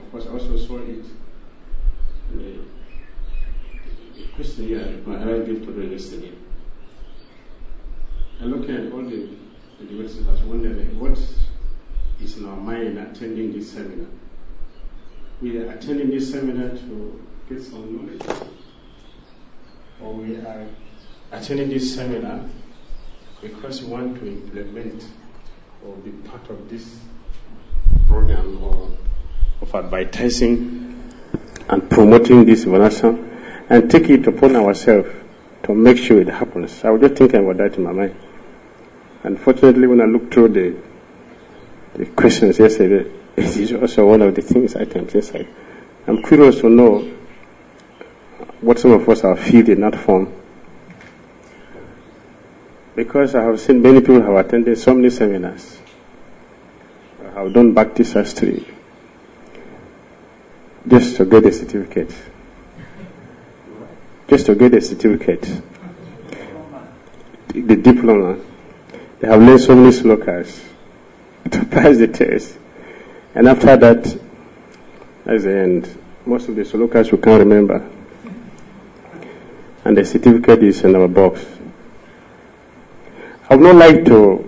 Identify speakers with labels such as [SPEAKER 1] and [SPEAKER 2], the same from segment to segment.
[SPEAKER 1] of course, I also saw it in the questionnaire I gave to them yesterday. And looking at all the devices, I was wondering what is in our mind attending this seminar. We are attending this seminar to get some knowledge, or we are attending this seminar because we want to implement or be part of this program or of advertising and promoting this evangelism and take it upon ourselves to make sure it happens. I was just thinking about that in my mind. Unfortunately, when I looked through the questions yesterday, it is also one of the things I can say. I'm curious to know what some of us are feeling in that form. Because I have seen many people have attended so many seminars. I have done Baptist history just to get a certificate. Just to get a certificate. The diploma. They have learned so many slokas to pass the test. And after that, at the end, most of the slokas we can't remember. And the certificate is in our box. I would not like to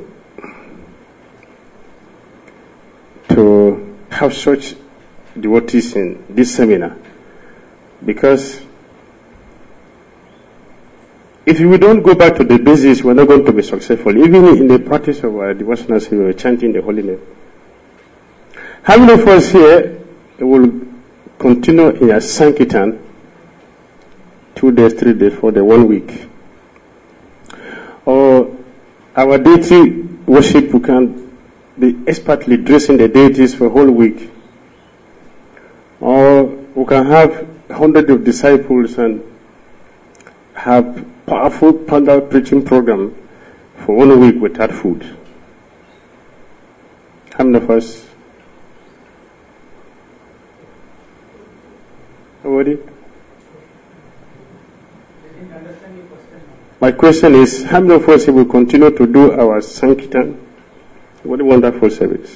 [SPEAKER 1] have such devotees in this seminar, because if we don't go back to the basics, we're not going to be successful. Even in the practice of our devotional service, we're chanting the holy name. How many of us here will continue in a Sankirtan 2 days, 3 days, 4 days, 1 week? Or our deity worship, we can be expertly dressing the deities for a whole week. Or we can have hundreds of disciples and have powerful panda preaching program for 1 week without food. How many of us? Nobody? My question is, how many of us will continue to do our Sankirtan? What a wonderful service.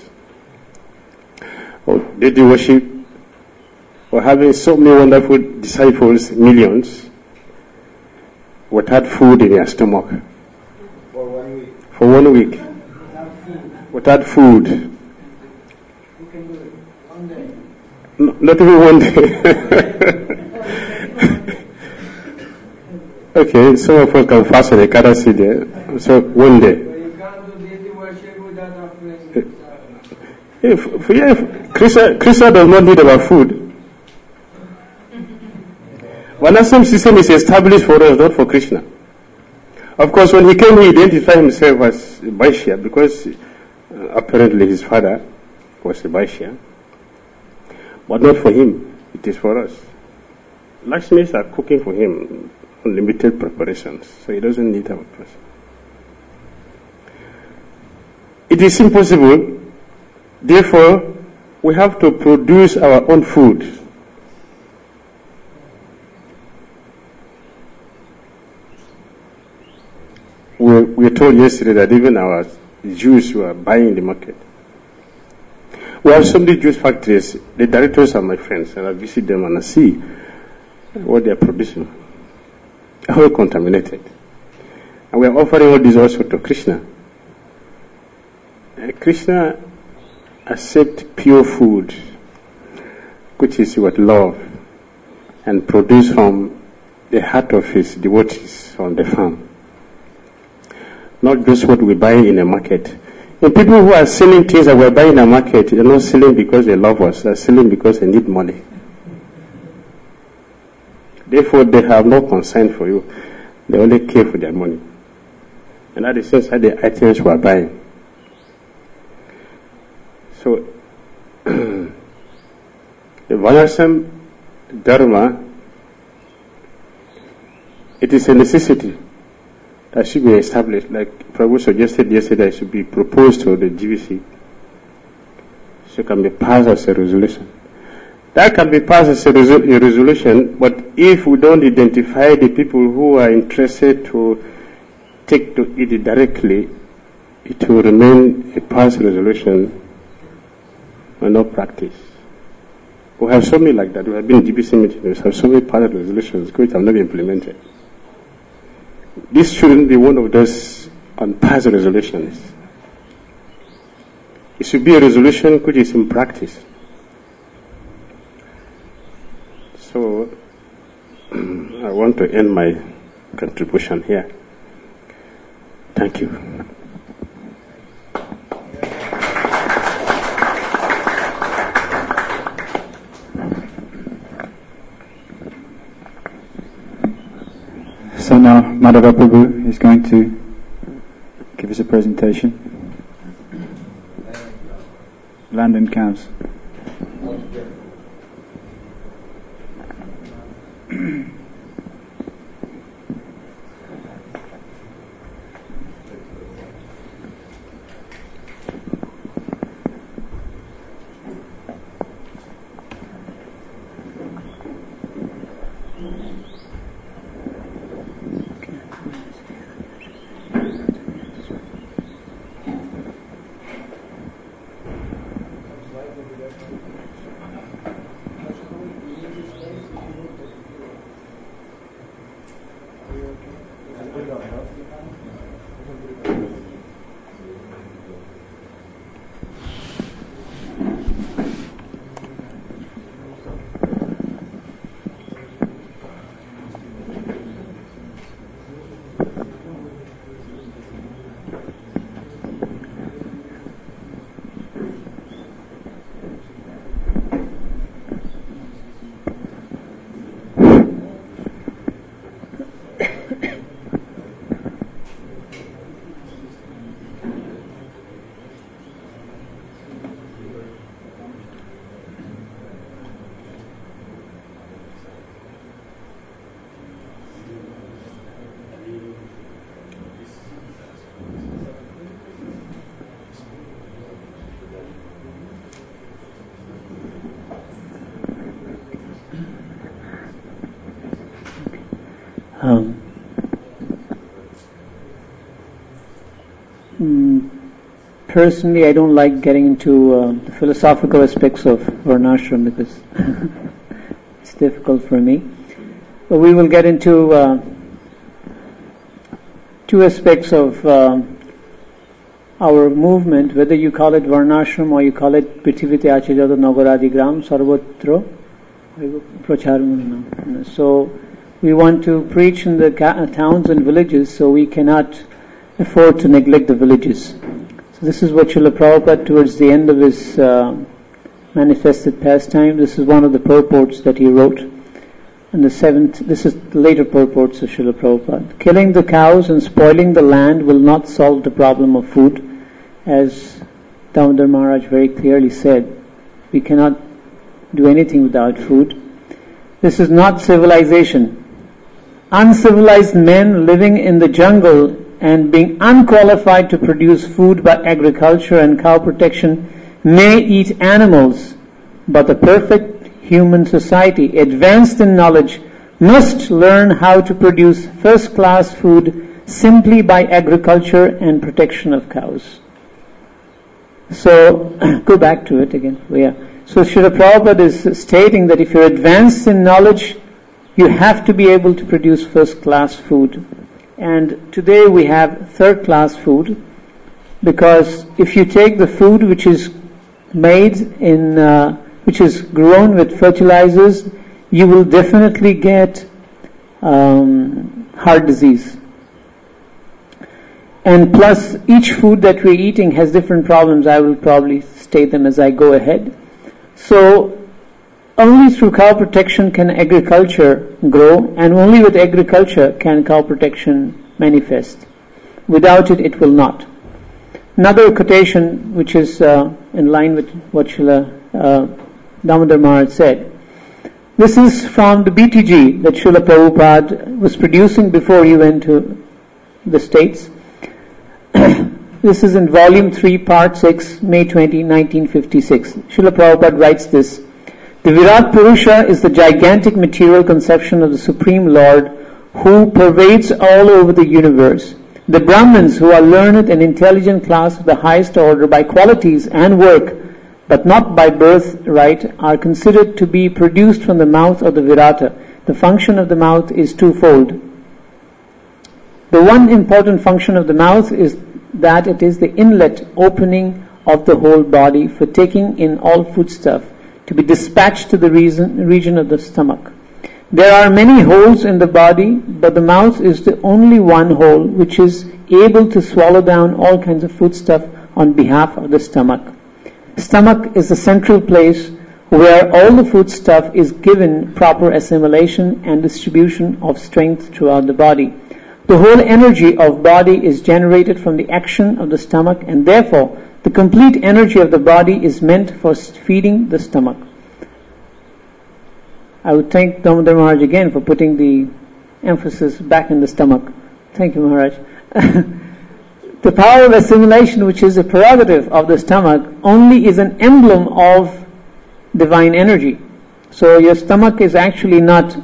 [SPEAKER 1] Or deity worship, or having so many wonderful disciples, millions, without food in their stomach.
[SPEAKER 2] For 1 week.
[SPEAKER 1] For 1 week. Without food.
[SPEAKER 2] You can do it 1 day.
[SPEAKER 1] No, not even 1 day. Okay, some of us can fast on the Ekadasi there. So 1 day.
[SPEAKER 2] But you can't do deity worship without offering.
[SPEAKER 1] If Krishna does not need our food. Varnashram system is established for us, not for Krishna. Of course, when he came, he identified himself as Vaishya because apparently his father was a Vaishya. But not for him, it is for us. Lakshmis are cooking for him unlimited preparations, so he doesn't need our person. It is impossible, therefore, we have to produce our own food. We were told yesterday that even our Jews who are buying in the market. We have so many juice factories. The directors are my friends, and I visit them and I see what they are producing. All contaminated. And we are offering all this also to Krishna. Krishna accepts pure food, which is what love, and produced from the heart of his devotees on the farm. Not just what we buy in a market. And people who are selling things that we buy in a market, they're not selling because they love us. They're selling because they need money. Therefore, they have no concern for you. They only care for their money. And that is just the items we are buying. So, the Varnashram Dharma, it is a necessity that should be established. Like Prabhu suggested yesterday, it should be proposed to the GVC. So it can be passed as a resolution. That can be passed as a resolution, but if we don't identify the people who are interested to take to it directly, it will remain a past resolution and no practice. We have so many like that. We have been in DPC meetings. We have so many pilot resolutions which have not been implemented. This shouldn't be one of those unpassed resolutions. It should be a resolution which is in practice. So, I want to end my contribution here. Thank you.
[SPEAKER 3] So now Madhava Prabhu is going to give us a presentation. Land and cows.
[SPEAKER 4] Personally, I don't like getting into the philosophical aspects of Varnashram because it's difficult for me. But we will get into two aspects of our movement, whether you call it Varnashram or you call it Prithivite Achajata Nagaradigram Sarvatra Pracharam. So we want to preach in the towns and villages, so we cannot afford to neglect the villages. So this is what Srila Prabhupada, towards the end of his manifested pastime, this is one of the purports that he wrote. And this is the later purports of Srila Prabhupada. Killing the cows and spoiling the land will not solve the problem of food. As Damodar Maharaj very clearly said, we cannot do anything without food. This is not civilization. Uncivilized men living in the jungle and being unqualified to produce food by agriculture and cow protection may eat animals, but the perfect human society, advanced in knowledge, must learn how to produce first-class food simply by agriculture and protection of cows. So, go back to it again. So Srila Prabhupada is stating that if you're advanced in knowledge, you have to be able to produce first-class food. And today we have third-class food, because if you take the food which is made in, which is grown with fertilizers, you will definitely get heart disease. And plus, each food that we're eating has different problems. I will probably state them as I go ahead. So, only through cow protection can agriculture grow, and only with agriculture can cow protection manifest. Without it, it will not. Another quotation which is in line with what Srila Damodar Maharaj said. This is from the BTG that Srila Prabhupada was producing before he went to the States. This is in volume 3, part 6, May 20, 1956. Srila Prabhupada writes this. The Virat Purusha is the gigantic material conception of the Supreme Lord who pervades all over the universe. The Brahmins, who are learned and intelligent class of the highest order by qualities and work, but not by birthright, are considered to be produced from the mouth of the Virata. The function of the mouth is twofold. The one important function of the mouth is that it is the inlet opening of the whole body for taking in all foodstuff to be dispatched to the region of the stomach. There are many holes in the body, but the mouth is the only one hole which is able to swallow down all kinds of foodstuff on behalf of the stomach. Stomach is the central place where all the foodstuff is given proper assimilation and distribution of strength throughout the body. The whole energy of body is generated from the action of the stomach, and therefore the complete energy of the body is meant for feeding the stomach. I would thank Damodar Maharaj again for putting the emphasis back in the stomach. Thank you, Maharaj. The power of assimilation, which is a prerogative of the stomach, only is an emblem of divine energy. So your stomach is actually not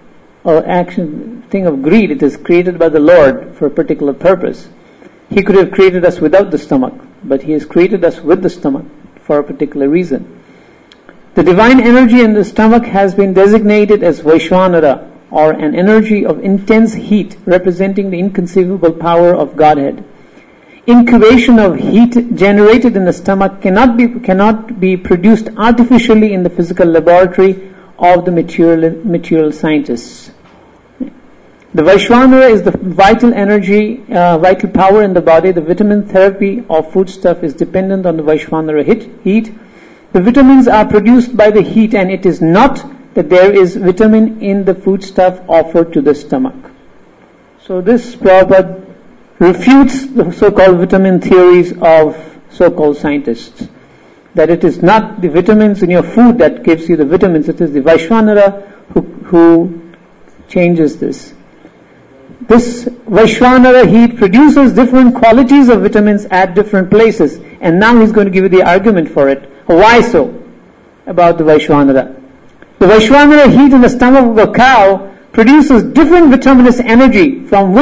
[SPEAKER 4] an thing of greed. It is created by the Lord for a particular purpose. He could have created us without the stomach, but He has created us with the stomach for a particular reason. The divine energy in the stomach has been designated as Vaishvanara, or an energy of intense heat representing the inconceivable power of Godhead. Incubation of heat generated in the stomach cannot be produced artificially in the physical laboratory of the material scientists. The Vaishvanara is the vital energy, vital power in the body. The vitamin therapy of foodstuff is dependent on the Vaishvanara heat. The vitamins are produced by the heat, and it is not that there is vitamin in the foodstuff offered to the stomach. So this Prabhupada refutes the so-called vitamin theories of so-called scientists. That it is not the vitamins in your food that gives you the vitamins, it is the Vaishvanara who changes this. This Vaishvanara heat produces different qualities of vitamins at different places, and now he's going to give you the argument for it. Why so? About the Vaishvanara. The Vaishvanara heat in the stomach of a cow produces different vitaminous energy from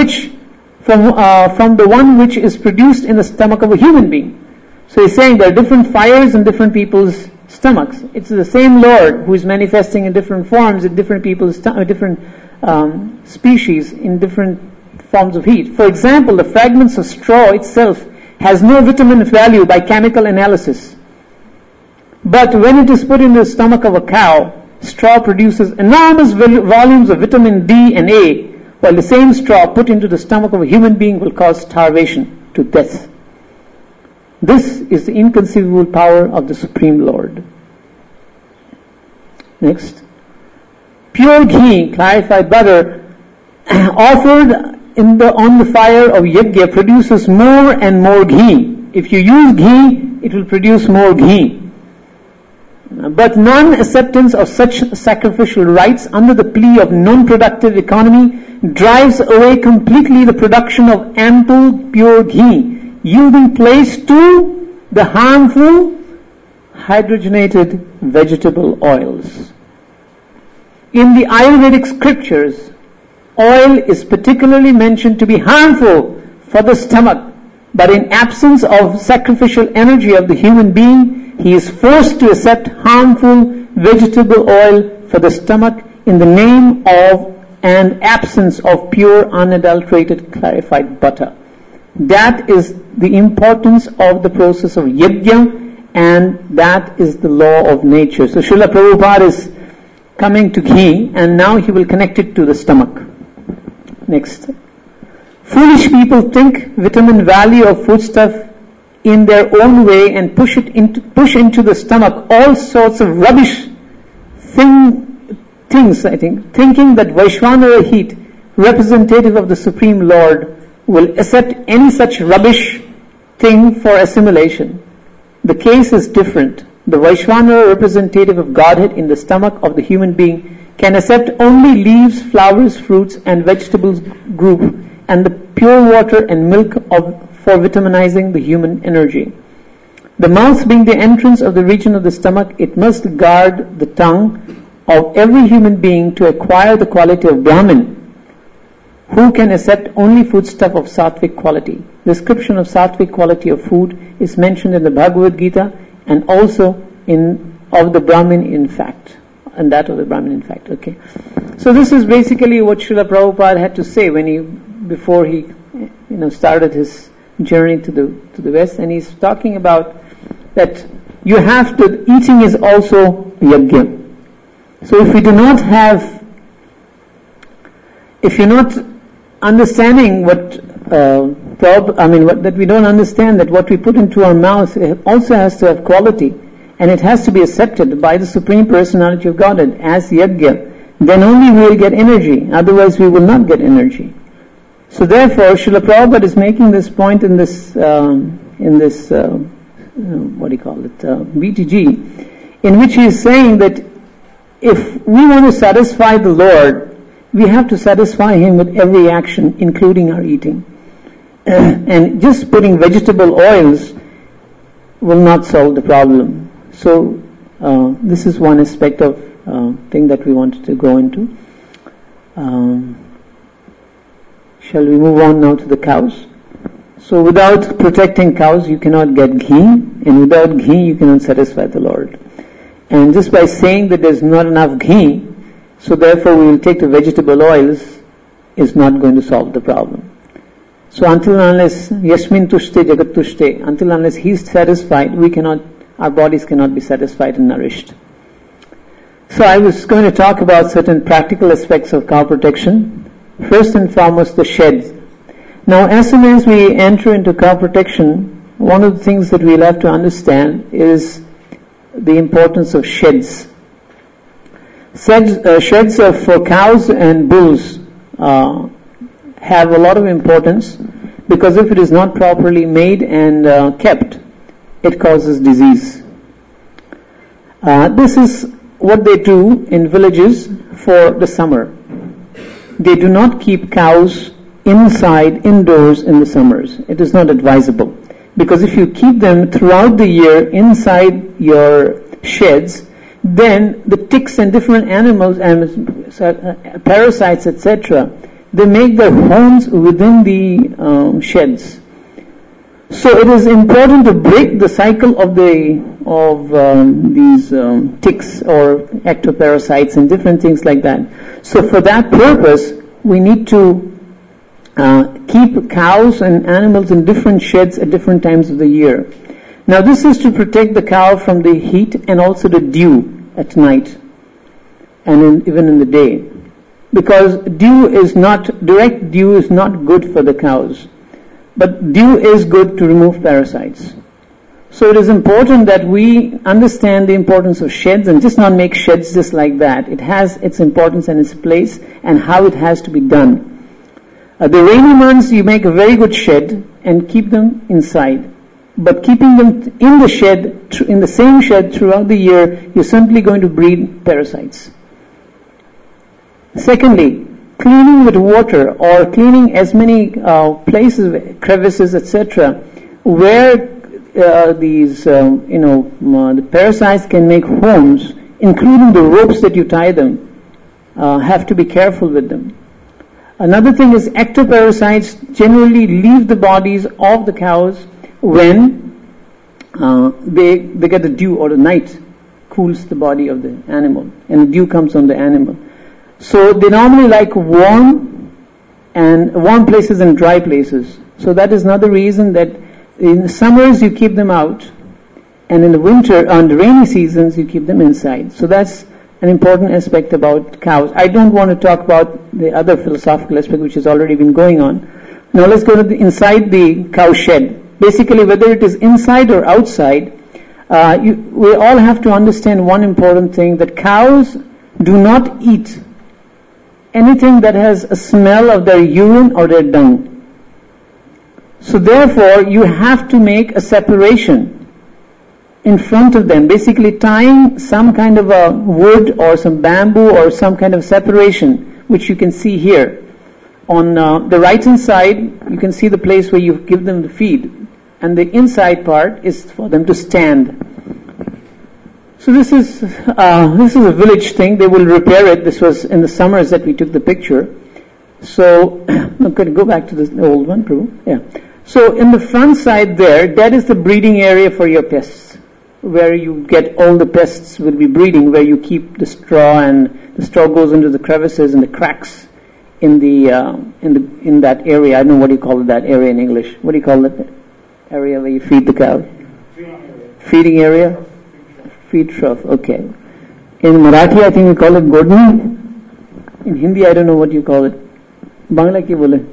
[SPEAKER 4] the one which is produced in the stomach of a human being. So he's saying there are different fires in different people's stomachs. It's the same Lord who is manifesting in different forms in different people's different species in different forms of heat. For example, the fragments of straw itself has no vitamin value by chemical analysis. But when it is put in the stomach of a cow, straw produces enormous volumes of vitamin D and A, while the same straw put into the stomach of a human being will cause starvation to death. This is the inconceivable power of the Supreme Lord. Next. Pure ghee, clarified butter, offered on the fire of yajna produces more and more ghee. If you use ghee, it will produce more ghee. But non-acceptance of such sacrificial rites under the plea of non-productive economy drives away completely the production of ample pure ghee, yielding place to the harmful hydrogenated vegetable oils. In the Ayurvedic scriptures, oil is particularly mentioned to be harmful for the stomach, but in absence of sacrificial energy of the human being, he is forced to accept harmful vegetable oil for the stomach in the name of and absence of pure unadulterated clarified butter. That is the importance of the process of yajna, and that is the law of nature. So Srila Prabhupada is coming to ghee, and now he will connect it to the stomach. Next. Foolish people think vitamin value of foodstuff in their own way and push into the stomach all sorts of rubbish things, I think, thinking that Vaishvanara heat, representative of the Supreme Lord, will accept any such rubbish thing for assimilation. The case is different. The Vaishvanara, representative of Godhead in the stomach of the human being, can accept only leaves, flowers, fruits and vegetables group, and the pure water and milk for vitaminizing the human energy. The mouth being the entrance of the region of the stomach, it must guard the tongue of every human being to acquire the quality of Brahmin, who can accept only foodstuff of sattvic quality. The description of sattvic quality of food is mentioned in the Bhagavad Gita and also of the Brahmin in fact, and that of the Brahmin in fact. Okay, so this is basically what Srila Prabhupada had to say before he started his journey to the West, and he's talking about that you have to, eating is also yajna. So if we do not have, if you're not understanding that we don't understand that what we put into our mouth also has to have quality, and it has to be accepted by the Supreme Personality of Godhead as yajna, then only we will get energy, otherwise we will not get energy. So therefore, Srila Prabhupada is making this point in this BTG, in which he is saying that if we want to satisfy the Lord, we have to satisfy Him with every action, including our eating. And just putting vegetable oils will not solve the problem. So this is one aspect of thing that we wanted to go into. Shall we move on now to the cows? So without protecting cows, you cannot get ghee, and without ghee, you cannot satisfy the Lord. And just by saying that there's not enough ghee, so therefore we will take the vegetable oils, is not going to solve the problem. So until and unless Yasmin Tushte Jagat Tushte, until and unless He's satisfied, our bodies cannot be satisfied and nourished. So I was going to talk about certain practical aspects of cow protection. First and foremost, the sheds. Now, as soon as we enter into cow protection, one of the things that we'll have to understand is the importance of sheds. Sheds for cows and bulls have a lot of importance, because if it is not properly made and kept, it causes disease. This is what they do in villages for the summer. They do not keep cows indoors in the summers. It is not advisable, because if you keep them throughout the year inside your sheds, then the ticks and different animals and parasites, etc., they make their homes within the sheds. So it is important to break the cycle of these ticks or ectoparasites and different things like that. So for that purpose, we need to keep cows and animals in different sheds at different times of the year. Now this is to protect the cow from the heat and also the dew at night and even in the day. Because direct dew is not good for the cows. But dew is good to remove parasites. So it is important that we understand the importance of sheds and just not make sheds just like that. It has its importance and its place and how it has to be done. The rainy months, you make a very good shed and keep them inside. But keeping them in the shed, in the same shed throughout the year, you're simply going to breed parasites. Secondly, cleaning with water or cleaning as many places, crevices, etc., where the parasites can make homes, including the ropes that you tie them, have to be careful with them. Another thing is ectoparasites generally leave the bodies of the cows when they get the dew, or the night cools the body of the animal and the dew comes on the animal. So they normally like warm places and dry places. So that is another reason that in the summers you keep them out, and in the winter, on the rainy seasons, you keep them inside. So that's an important aspect about cows. I don't want to talk about the other philosophical aspect which has already been going on. Now let's go to inside the cow shed. Basically, whether it is inside or outside, we all have to understand one important thing, that cows do not eat anything that has a smell of their urine or their dung. So therefore, you have to make a separation in front of them, basically tying some kind of a wood or some bamboo or some kind of separation, which you can see here. On the right hand side, you can see the place where you give them the feed, and the inside part is for them to stand. So this is a village thing. They will repair it. This was in the summers that we took the picture. So I'm going to go back to the old one, Prabhu. Yeah. So in the front side there, that is the breeding area for your pests. where you get all the pests will be breeding, where you keep the straw and the straw goes into the crevices and the cracks in that area. I don't know what you call that area in English. What do you call that area where you feed the cow? Feeding area? Feed trough, okay. In Marathi, I think we call it Godni. In Hindi, I don't know what you call it. Bangla ki bole?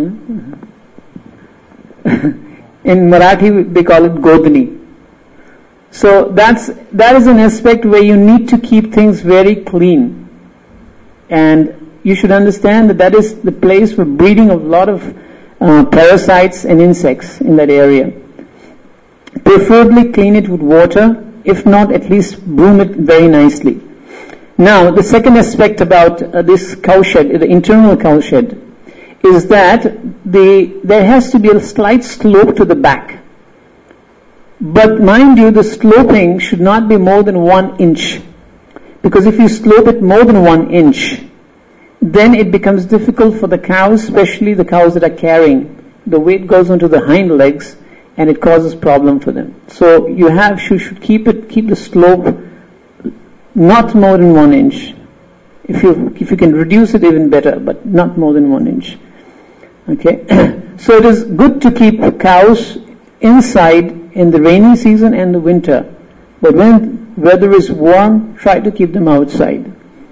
[SPEAKER 4] In Marathi, they call it Godni. So that is an aspect where you need to keep things very clean. And you should understand that is the place for breeding of a lot of parasites and insects in that area. Preferably clean it with water, if not at least broom it very nicely. Now, the second aspect about this cowshed, the internal cowshed, is that there has to be a slight slope to the back. But mind you, the sloping should not be more than 1 inch. Because if you slope it more than 1 inch, then it becomes difficult for the cows, especially the cows that are carrying. The weight goes onto the hind legs and it causes problem for them. So you should keep the slope not more than 1 inch. If you can reduce it, even better, but not more than 1 inch. Okay? So it is good to keep cows inside in the rainy season and the winter. But when weather is warm, try to keep them outside.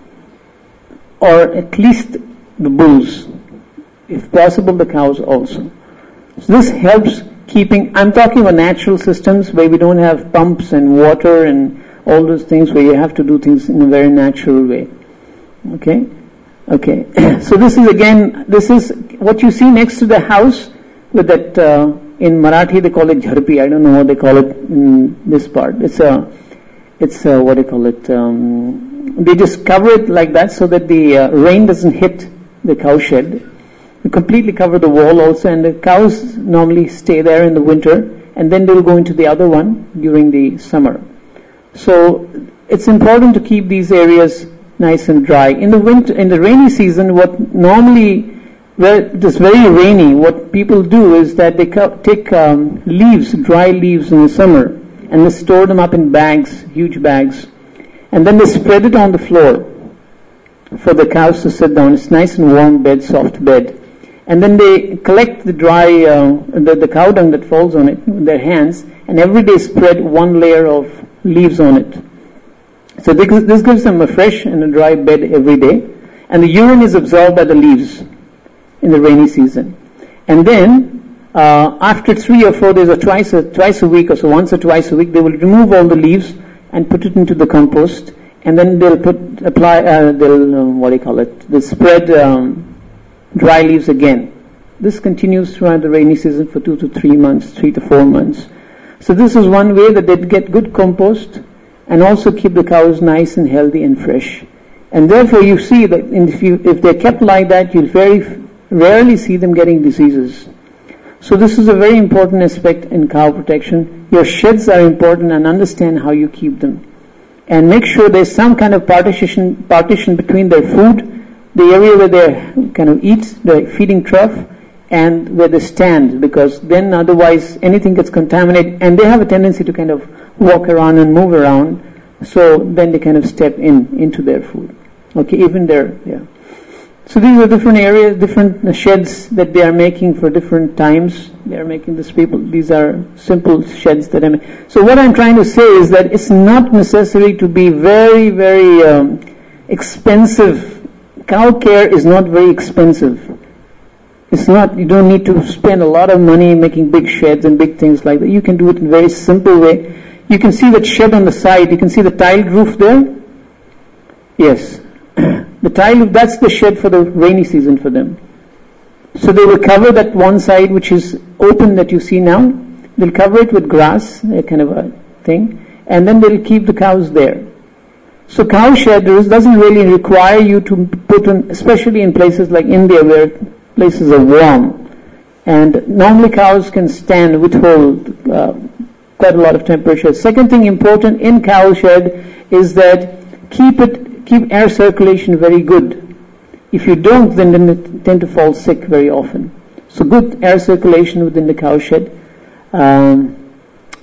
[SPEAKER 4] Or at least the bulls. If possible, the cows also. So this helps keeping, I'm talking about natural systems where we don't have pumps and water and all those things, where you have to do things in a very natural way. Okay? So this is what you see next to the house with that, in Marathi they call it jharpi. I don't know what they call it in this part. It's what do you call it? They just cover it like that so that the rain doesn't hit the cowshed. They completely cover the wall also, and the cows normally stay there in the winter, and then they'll go into the other one during the summer. So it's important to keep these areas nice and dry. In the rainy season, where it is very rainy, what people do is that they take dry leaves in the summer, and they store them up in bags, huge bags, and then they spread it on the floor for the cows to sit down. It's nice and warm bed, soft bed. And then they collect the dry, the cow dung that falls on it with their hands, and every day spread one layer of leaves on it. So this gives them a fresh and a dry bed every day, and the urine is absorbed by the leaves in the rainy season. And then after 3 or 4 days, or twice a week, or so once or twice a week, they will remove all the leaves and put it into the compost, and then they'll spread dry leaves again. This continues throughout the rainy season for 2 to 3 months, 3 to 4 months. So this is one way that they get good compost and also keep the cows nice and healthy and fresh. And therefore you see that if they're kept like that, you'll very rarely see them getting diseases. So this is a very important aspect in cow protection. Your sheds are important, and understand how you keep them. And make sure there's some kind of partition between their food, the area where they kind of eat, the feeding trough, and where they stand, because then otherwise anything gets contaminated, and they have a tendency to kind of walk around and move around, so then they kind of step into their food. Okay, even there, yeah. So these are different areas, different sheds that they are making for different times. They are making these are simple sheds that I make. So what I'm trying to say is that it's not necessary to be very, very expensive. Cow care is not very expensive. It's not, you don't need to spend a lot of money making big sheds and big things like that. You can do it in a very simple way. You can see that shed on the side. You can see the tiled roof there? Yes. The tile, that's the shed for the rainy season for them. So they will cover that one side which is open that you see now. They'll cover it with grass, a kind of a thing, and then they'll keep the cows there. So cow shed doesn't really require you to put in, especially in places like India where places are warm. And normally cows can withhold quite a lot of temperature. Second thing important in cow shed is that keep air circulation very good. If you don't, then they tend to fall sick very often. So good air circulation within the cow shed.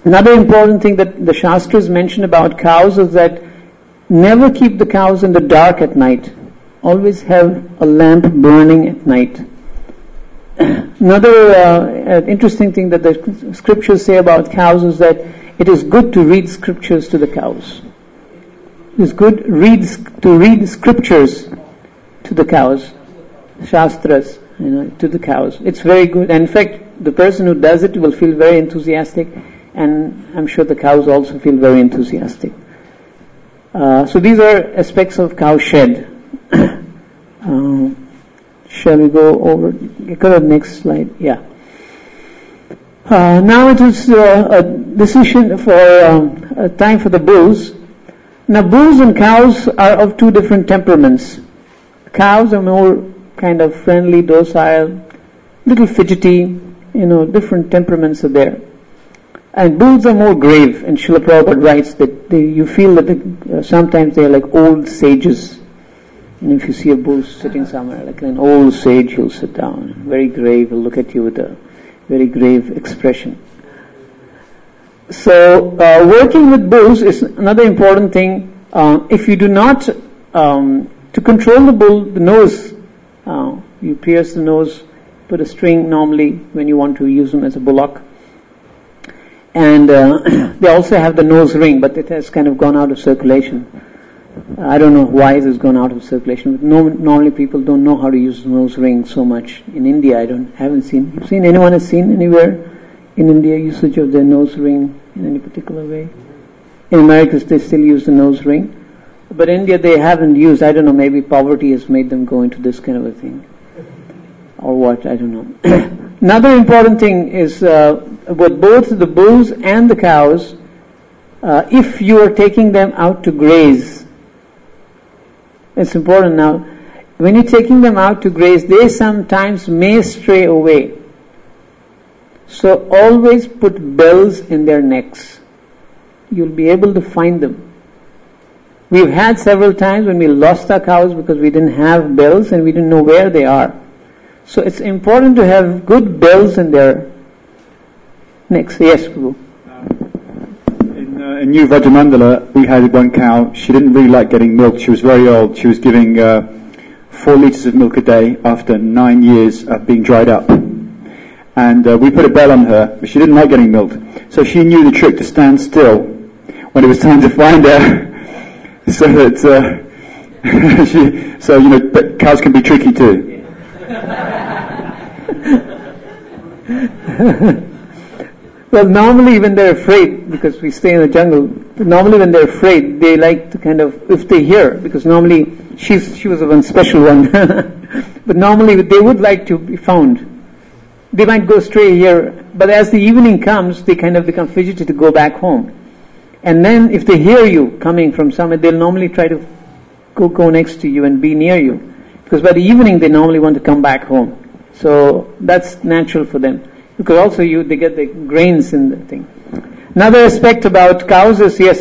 [SPEAKER 4] Another important thing that the Shastras mention about cows is that never keep the cows in the dark at night. Always have a lamp burning at night. Another interesting thing that the scriptures say about cows is that it is good to read scriptures to the cows. It is good to read scriptures to the cows, Shastras, to the cows. It's very good. And in fact, the person who does it will feel very enthusiastic, and I'm sure the cows also feel very enthusiastic. So these are aspects of cow shed. Shall we go over? Go to the next slide. Yeah. Now it is a decision for time for the bulls. Now bulls and cows are of two different temperaments. Cows are more kind of friendly, docile, little fidgety, different temperaments are there. And bulls are more grave, and Srila Prabhupada writes that you feel that sometimes they are like old sages. And if you see a bull sitting somewhere, like an old sage, he'll sit down, very grave, he'll look at you with a very grave expression. So, working with bulls is another important thing. If you do not, to control the bull, the nose, you pierce the nose, put a string normally when you want to use them as a bullock. And they also have the nose ring, but it has kind of gone out of circulation. I don't know why it has gone out of circulation, but normally people don't know how to use the nose ring so much. In India, haven't seen. You've seen, anyone has seen anywhere in India usage of their nose ring in any particular way? In America, they still use the nose ring. But in India, they haven't used, I don't know, maybe poverty has made them go into this kind of a thing. Or what, I don't know. Another important thing is, with both the bulls and the cows, if you are taking them out to graze, it's important now, when you're taking them out to graze, they sometimes may stray away. So always put bells in their necks. You'll be able to find them. We've had several times when we lost our cows because we didn't have bells and we didn't know where they are. So it's important to have good bells in their necks. Yes, Prabhu.
[SPEAKER 3] In New Vrajamandala, we had one cow. She didn't really like getting milk. She was very old. She was giving 4 liters of milk a day after 9 years of being dried up. And we put a bell on her, but she didn't like getting milked. So she knew the trick to stand still when it was time to find her. So that but cows can be tricky too.
[SPEAKER 4] Well, normally when they're afraid, because we stay in the jungle, normally when they're afraid, they like to kind of, if they hear, because normally she was one special one, but normally they would like to be found. They might go stray here, but as the evening comes, they kind of become fidgety to go back home. And then if they hear you coming from somewhere, they'll normally try to go next to you and be near you. Because by the evening, they normally want to come back home. So that's natural for them. Because also they get the grains in the thing. Another aspect about cows is, yes,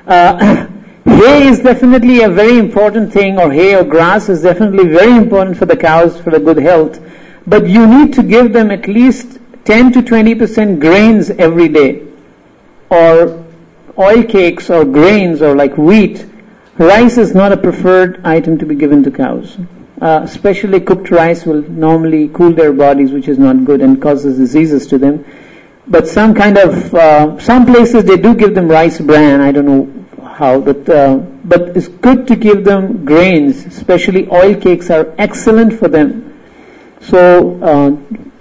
[SPEAKER 4] hay is definitely a very important thing, or hay or grass is definitely very important for the cows for the good health. But you need to give them at least 10 to 20% grains every day, or oil cakes or grains or like wheat. Rice is not a preferred item to be given to cows. Especially cooked rice will normally cool their bodies, which is not good and causes diseases to them. But some places they do give them rice bran. I don't know how, but it's good to give them grains. Especially oil cakes are excellent for them. So,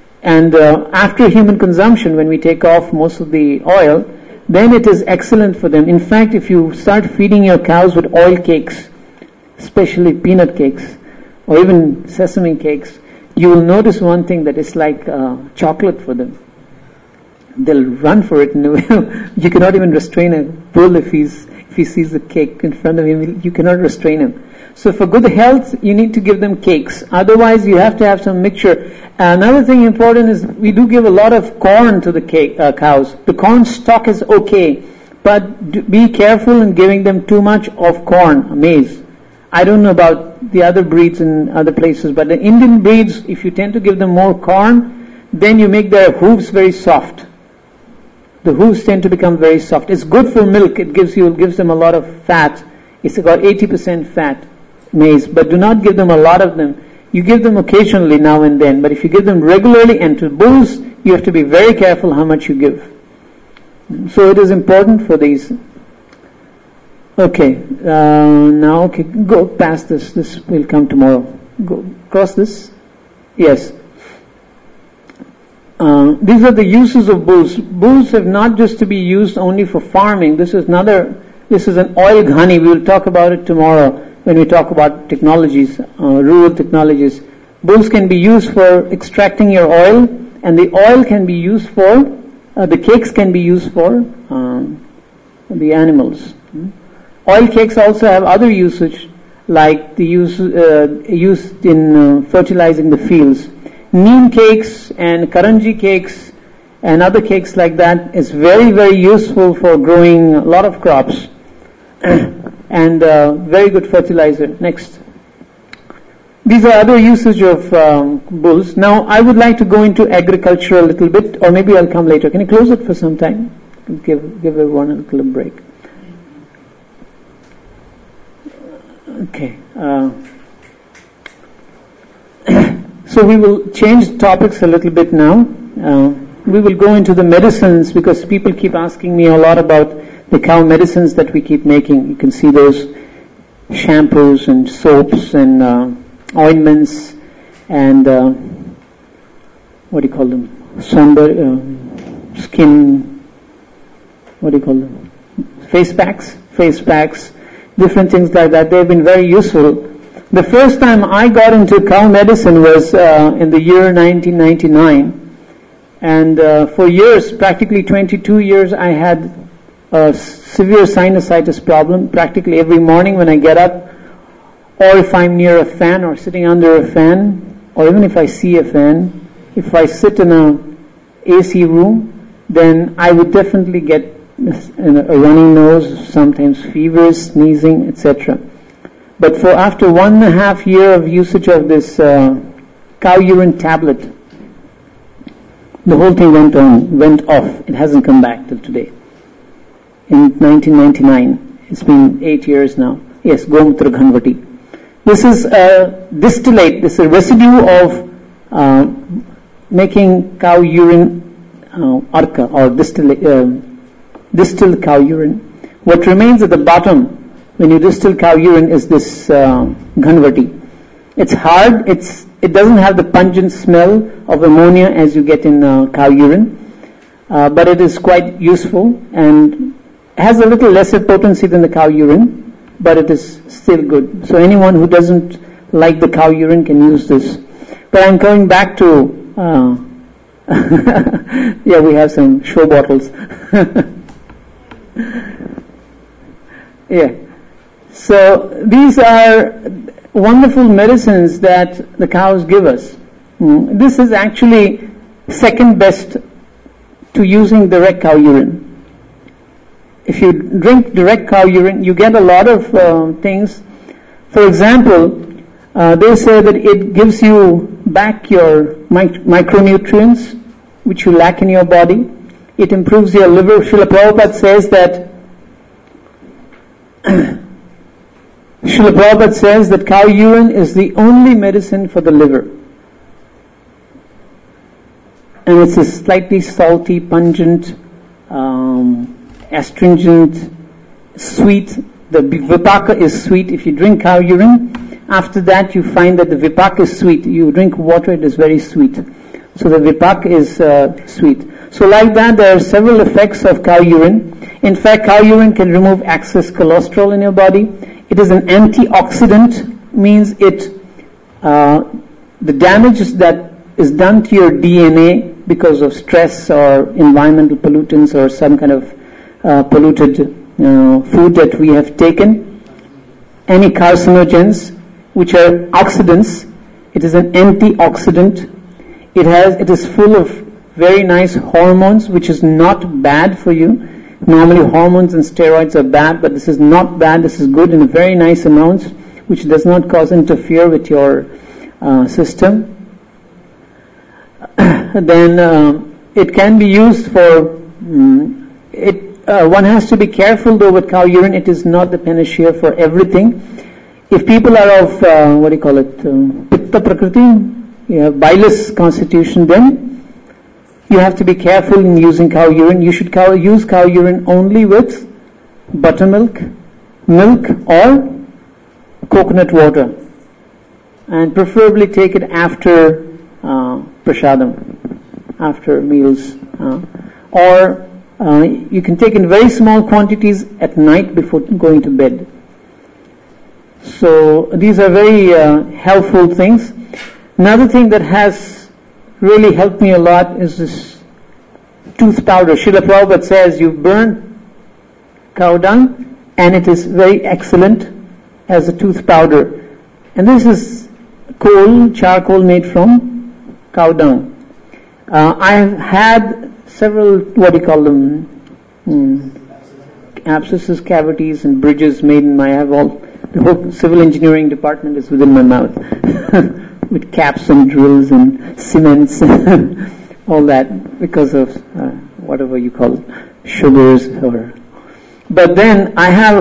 [SPEAKER 4] after human consumption, when we take off most of the oil, then it is excellent for them. In fact, if you start feeding your cows with oil cakes, especially peanut cakes, or even sesame cakes, you will notice one thing, that it's like chocolate for them. They'll run for it. You cannot even restrain a bull if he sees the cake in front of him. You cannot restrain him. So for good health, you need to give them cakes. Otherwise, you have to have some mixture. Another thing important is we do give a lot of corn to the cows. The corn stock is okay, but be careful in giving them too much of corn, maize. I don't know about the other breeds in other places, but the Indian breeds, if you tend to give them more corn, then you make their hooves very soft. The hooves tend to become very soft. It's good for milk. It gives them a lot of fat. It's about 80% fat, maize, but do not give them a lot of them. You give them occasionally now and then, but if you give them regularly, and to bulls, you have to be very careful how much you give. So it is important for these. Okay, now go past this. This will come tomorrow. Go across this. Yes. These are the uses of bulls. Bulls have not just to be used only for farming. This is an oil ghani. We will talk about it tomorrow when we talk about technologies, rural technologies. Bulls can be used for extracting your oil, and the oil can be used for, the cakes can be used for the animals. Oil cakes also have other usage, like the used in fertilizing the fields. Neem cakes and karanji cakes and other cakes like that is very, very useful for growing a lot of crops and very good fertilizer. Next. These are other usage of bulls. Now I would like to go into agriculture a little bit, or maybe I'll come later. Can you close it for some time? Give everyone a little break. Okay. So we will change topics a little bit now. We will go into the medicines, because people keep asking me a lot about the cow medicines that we keep making. You can see those shampoos and soaps and ointments and what do you call them? Skin. What do you call them? Face packs, different things like that. They've been very useful. The first time I got into cow medicine was in the year 1999, and for years, practically 22 years, I had a severe sinusitis problem. Practically every morning when I get up, or if I'm near a fan or sitting under a fan, or even if I see a fan, if I sit in a AC room, then I would definitely get a running nose, sometimes fevers, sneezing, etc. But for after 1.5 years of usage of this cow urine tablet, the whole thing went off. It hasn't come back till today. In 1999, it's been 8 years now. Yes, Gomutra Ghanvati. This is a distillate. This is a residue of making cow urine arka, or distilled cow urine. What remains at the bottom when you distill cow urine is this Ghanvati. It's hard. It doesn't have the pungent smell of ammonia as you get in cow urine, but it is quite useful and has a little lesser potency than the cow urine, but it is still good. So anyone who doesn't like the cow urine can use this. But I'm coming back to yeah, we have some show bottles. Yeah. So these are wonderful medicines that the cows give us. This is actually second best to using direct cow urine. If you drink direct cow urine, you get a lot of things. For example, they say that it gives you back your micronutrients, which you lack in your body. It improves your liver. Srila Prabhupada says that Srila Prabhupada says that cow urine is the only medicine for the liver. And it's a slightly salty, pungent, astringent, sweet. The vipaka is sweet. If you drink cow urine, after that you find that the vipaka is sweet. You drink water, it is very sweet. So the vipaka is sweet. So like that, there are several effects of cow urine. In fact, cow urine can remove excess cholesterol in your body. It is an antioxidant, means it the damage that is done to your DNA because of stress or environmental pollutants or some kind of polluted food that we have taken, any carcinogens, which are oxidants. It is an antioxidant. It is full of very nice hormones, which is not bad for you. Normally hormones and steroids are bad, but this is not bad. This is good in very nice amounts, which does not interfere with your system. Then it can be used for One has to be careful though with cow urine. It is not the panacea for everything. If people are of, pitta prakriti, bilious constitution, then you have to be careful in using cow urine. You should use cow urine only with buttermilk, milk or coconut water, and preferably take it after prasadam, after meals, or you can take in very small quantities at night before going to bed. So these are very helpful things. Another thing that has really helped me a lot is this tooth powder. Srila Prabhupada says you burn cow dung and it is very excellent as a tooth powder. And this is charcoal made from cow dung. I have had several, abscesses, cavities and bridges made in the whole civil engineering department is within my mouth. With caps and drills and cements and all that because of whatever you call it, sugars but then I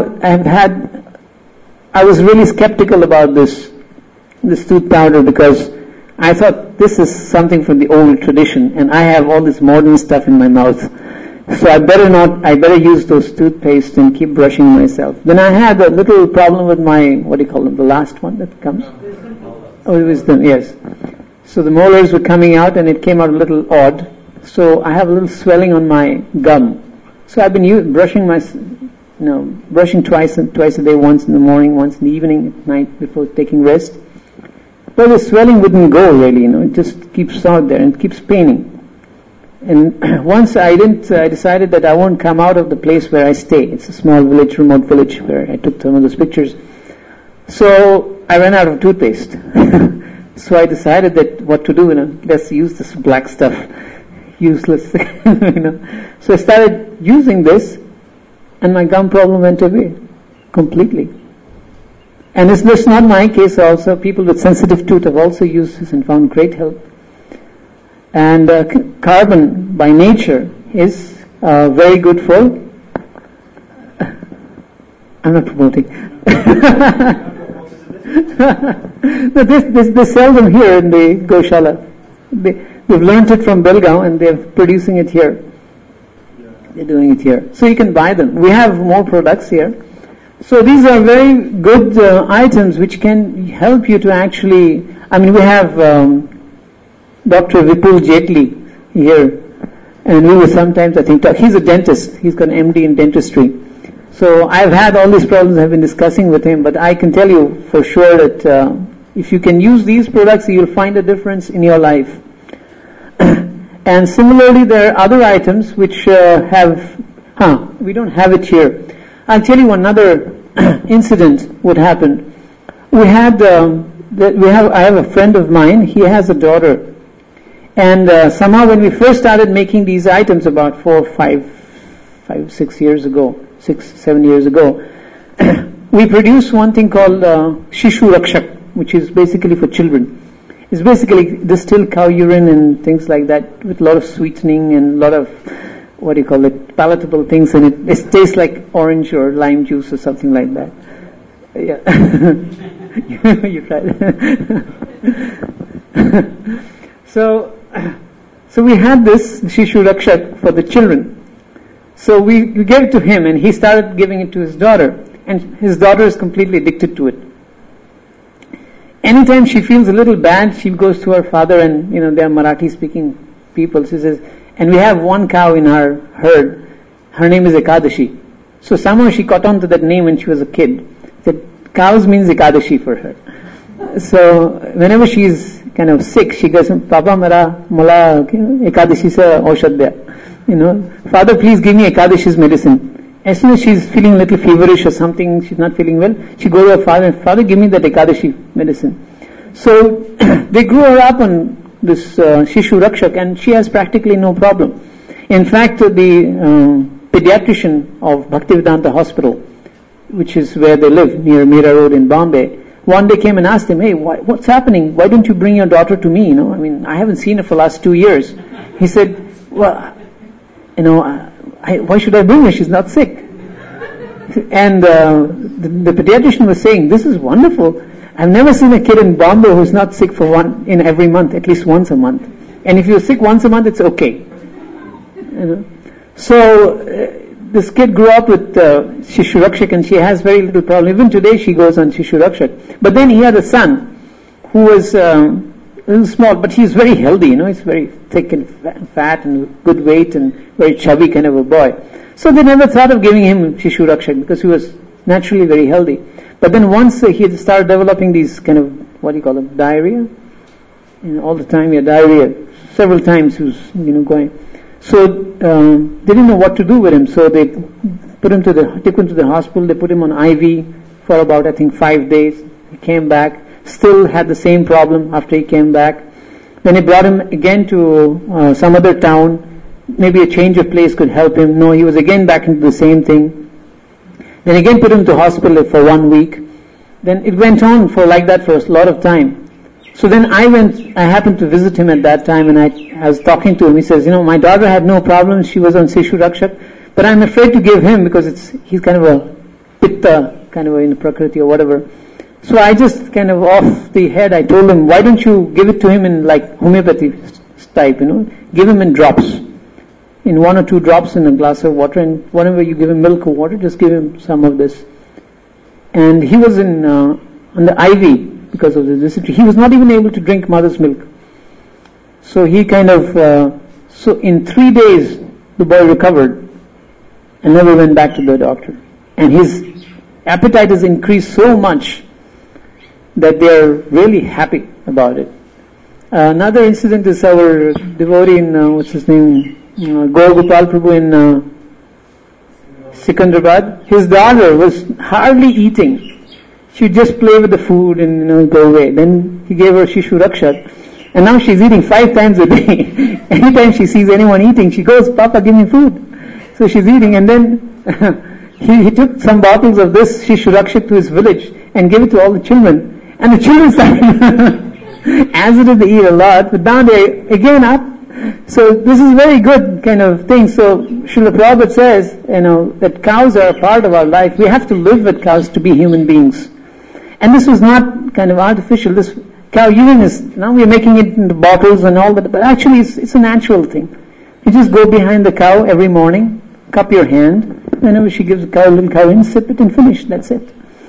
[SPEAKER 4] was really skeptical about this tooth powder because I thought this is something from the old tradition and I have all this modern stuff in my mouth. So I better use those toothpaste and keep brushing myself. Then I had a little problem with my, the last one that comes? Wisdom, yes. So the molars were coming out and it came out a little odd. So I have a little swelling on my gum. So I've been brushing twice a day, once in the morning, once in the evening, at night before taking rest. But the swelling wouldn't go really, it just keeps out there and it keeps paining. And once I decided that I won't come out of the place where I stay. It's a small village, remote village where I took some of those pictures. So I ran out of toothpaste. So I decided that what to do, let's use this black stuff. Useless, So I started using this and my gum problem went away completely. And it's just not my case also. People with sensitive tooth have also used this and found great help. And carbon by nature is very good for, I'm not promoting. No, they sell them here in the Goshala. They've learned it from Belgaum and they're producing it here. They're doing it here. So you can buy them. We have more products here. So these are very good items which can help you to actually, we have Dr. Vipul Jetli here, and we will sometimes, talk. He's a dentist. He's got an MD in dentistry. So I've had all these problems I've been discussing with him, but I can tell you for sure that if you can use these products, you'll find a difference in your life. And similarly, there are other items which we don't have it here. I'll tell you another incident what happened. I have a friend of mine, he has a daughter. And somehow when we first started making these items about 6 years ago, 7 years ago, we produced one thing called Shishu Rakshak, which is basically for children. It's basically distilled cow urine and things like that with a lot of sweetening and a lot of, palatable things in it. It tastes like orange or lime juice or something like that. Yeah. You tried it. So we had this Shishu Rakshak for the children. So we gave it to him and he started giving it to his daughter. And his daughter is completely addicted to it. Anytime she feels a little bad, she goes to her father and, they are Marathi speaking people. She says, and we have one cow in our herd. Her name is Ekadashi. So somehow she caught on to that name when she was a kid. That cows means Ekadashi for her. So whenever she's kind of sick, she goes, Papa mala Ekadashi sa aushad de. Father, please give me Ekadashi's medicine. As soon as she's feeling a little feverish or something, she's not feeling well, she goes to her father and Father, give me that Ekadashi medicine. So they grew her up on this Shishu Rakshak and she has practically no problem. In fact, the pediatrician of Bhaktivedanta Hospital, which is where they live, near Mira Road in Bombay, one day came and asked him, hey, what's happening? Why don't you bring your daughter to me? I haven't seen her for the last 2 years. He said, well, why should I bring her? She's not sick. And the pediatrician was saying, this is wonderful. I've never seen a kid in Bombay who's not sick in every month, at least once a month. And if you're sick once a month, it's okay. So this kid grew up with Shishu Rakshak, and she has very little problem. Even today she goes on Shishu Rakshak. But then he had a son who was a little small, but he's very healthy, he's very thick and fat and good weight and very chubby kind of a boy. So they never thought of giving him Shishu Rakshak because he was naturally very healthy. But then once he had started developing these kind of, diarrhea? All the time, diarrhea. Several times he was, going. So they didn't know what to do with him. So they took him to the hospital. They put him on IV for about, I think, 5 days. He came back, still had the same problem after he came back. Then they brought him again to some other town. Maybe a change of place could help him. No, he was again back into the same thing. Then again put him to hospital for 1 week. Then it went on for like that for a lot of time. So then I happened to visit him at that time, and I was talking to him. He says, my daughter had no problems. She was on Shishu Rakshak, but I'm afraid to give him because he's kind of a pitta, kind of in Prakriti or whatever. So I just kind of off the head, I told him, why don't you give it to him in like homeopathy type, give him in drops. In 1 or 2 drops in a glass of water, and whenever you give him milk or water, just give him some of this. And he was on the IV because of the dysentery. He was not even able to drink mother's milk. So he so in 3 days, the boy recovered and never went back to the doctor. And his appetite has increased so much that they are really happy about it. Another incident is our devotee in, what's his name? Gaur Gopal Prabhu in Sikandrabad. His daughter was hardly eating. She would just play with the food and go away. Then he gave her Shishu Rakshak, and now she's eating 5 times a day. Anytime she sees anyone eating, she goes, Papa, give me food. So she's eating, and then he took some bottles of this Shishu Rakshak to his village and gave it to all the children. And the children started, as it is, they eat a lot, but now they again up. So this is very good kind of thing. So Srila Prabhupada says, that cows are a part of our life. We have to live with cows to be human beings. And this was not kind of artificial. This cow urine is, now we are making it into bottles and all that, but actually it's a natural thing. You just go behind the cow every morning, cup your hand, whenever she gives a little cow in, sip it and finish. That's it.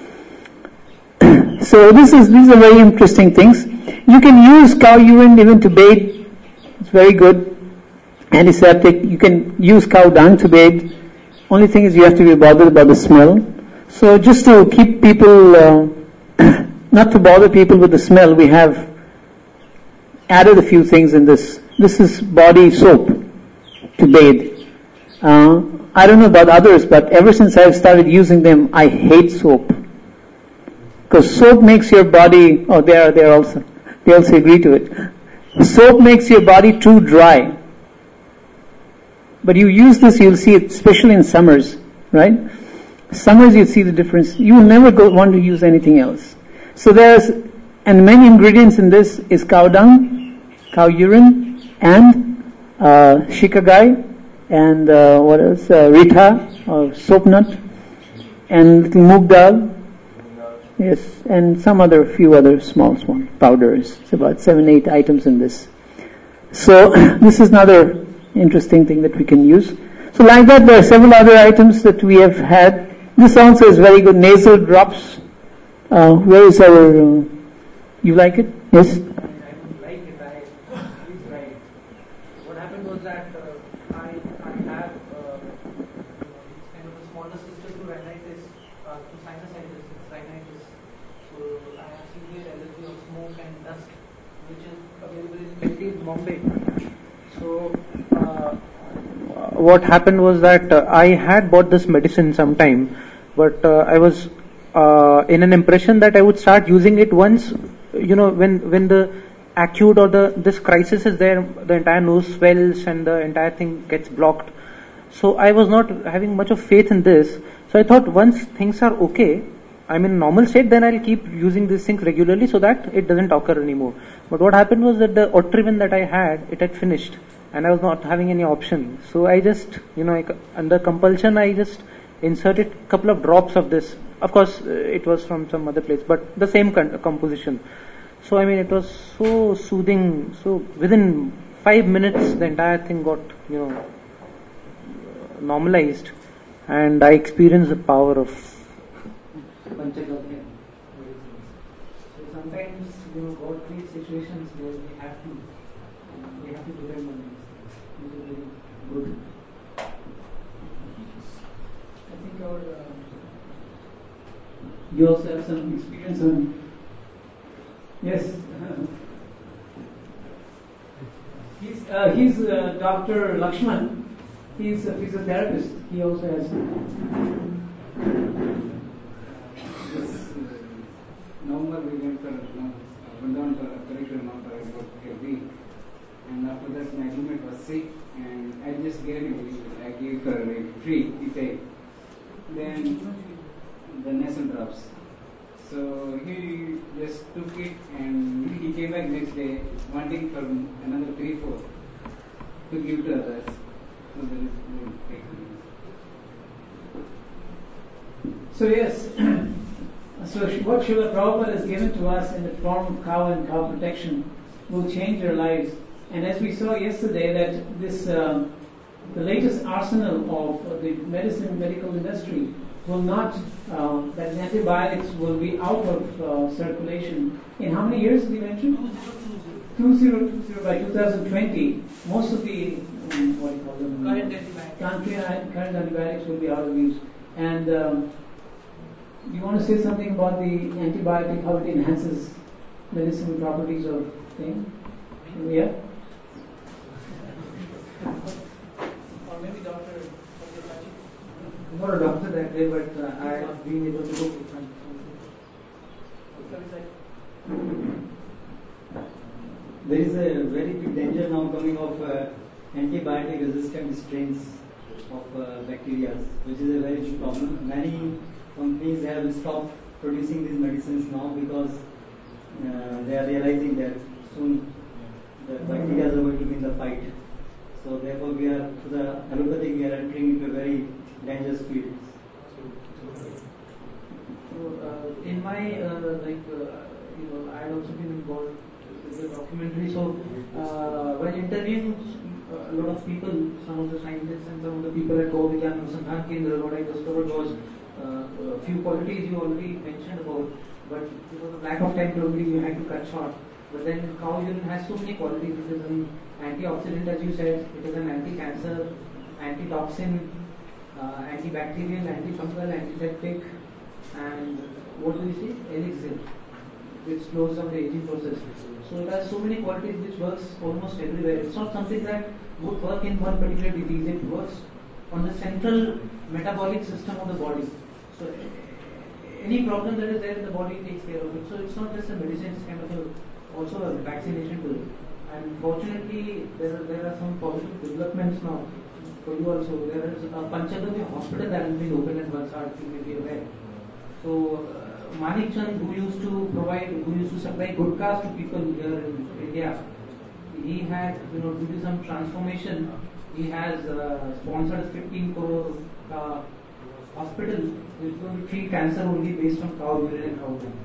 [SPEAKER 4] So these are very interesting things. You can use cow urine even to bathe. It's very good. Antiseptic. You can use cow dung to bathe. Only thing is you have to be bothered about the smell. So just to keep people, not to bother people with the smell, we have added a few things in this. This is body soap to bathe. I don't know about others, but ever since I've started using them, I hate soap. Because soap makes your body, they also agree to it. Soap makes your body too dry. But you use this, you'll see it, especially in summers, right? Summers you see the difference. You will never want to use anything else. So and many ingredients in this is cow dung, cow urine, and shikagai, and what else? Rita, or soap nut, and little moong dal. Yes, and few other small powders. It's about 7-8 items in this. So this is another interesting thing that we can use. So like that, there are several other items that we have had. This also is very good. Nasal drops. Where is our? You like it? Yes.
[SPEAKER 2] I don't like it. He's right. What happened was that I have kind of a smaller sister to rhinitis, to sinusitis, rhinitis. So I have severe allergy of smoke and dust, which is available in plenty in Bombay. So what happened was that I had bought this medicine sometime, but I was in an impression that I would start using it once, when the acute or this crisis is there, the entire nose swells and the entire thing gets blocked. So I was not having much of faith in this. So I thought once things are okay, I'm in normal state, then I'll keep using these things regularly so that it doesn't occur anymore. But what happened was that the Otriven that I had, it had finished. and I was not having any option. So I just, under compulsion, I just inserted a couple of drops of this. Of course, it was from some other place, but the same composition. So it was so soothing. So within 5 minutes, the entire thing got, normalized, and I experienced the power of
[SPEAKER 5] Panchagavya. So sometimes, God creates situations where we have to depend on these things, which is very good. I think you also have some experience on. Yes. He's Dr. Lakshman. He's a physiotherapist. He also has.
[SPEAKER 6] November we went for Vrindavan for curriculum now for about a week, and after that my roommate was sick, and I just gave him for free. He paid. Then the nasal drops. So he just took it, and he came back next day wanting for another 3-4 to give to others. So there is no take.
[SPEAKER 5] So yes. So what Srila Prabhupada has given to us in the form of cow and cow protection will change our lives. And as we saw yesterday, that this the latest arsenal of the medical industry will not, that antibiotics will be out of circulation in how many years did you mention? 2020 by 2020. Most of the what do you call them? Current antibiotics will be out of use. And you want to say something about the antibiotic, how it enhances medicinal properties of things? Yeah? Or maybe Dr. I'm not a doctor that way, but I have been able to go to front.
[SPEAKER 7] There is a very big danger now coming of antibiotic resistant strains of bacteria, which is a very big problem. Many companies have stopped producing these medicines now because they are realizing that soon the bacteria are going to be in the fight. So therefore we are, to the allopathic, we are entering into a very dangerous field.
[SPEAKER 5] So in my, I had also been involved with the documentary. So while interviewing a lot of people, some of the scientists and some of the people at Gau Vigyan Anusandhan Kendra, what I discovered was a few qualities you already mentioned about, but because of lack of time probably you had to cut short. But then cow urine has so many qualities. It is an antioxidant, as you said, it is an anti-cancer, antitoxin, antibacterial, antifungal, antiseptic, and what do we see? Elixir, which slows down the aging process. So it has so many qualities which works almost everywhere. It's not something that would work in one particular disease. It works on the central metabolic system of the body. So any problem that is there in the body takes care of it. So it's not just a medicine, it's kind of also a vaccination tool. And fortunately, there are some positive developments now. For you also, there is a Panchagavya hospital that has been opened at Valsad, you may be aware. So Manik Chand, who used to supply gudkas to people here in India, he had, due to some transformation, he has sponsored a 15 crore hospital which is going to treat cancer only based on cow urine and cow dung.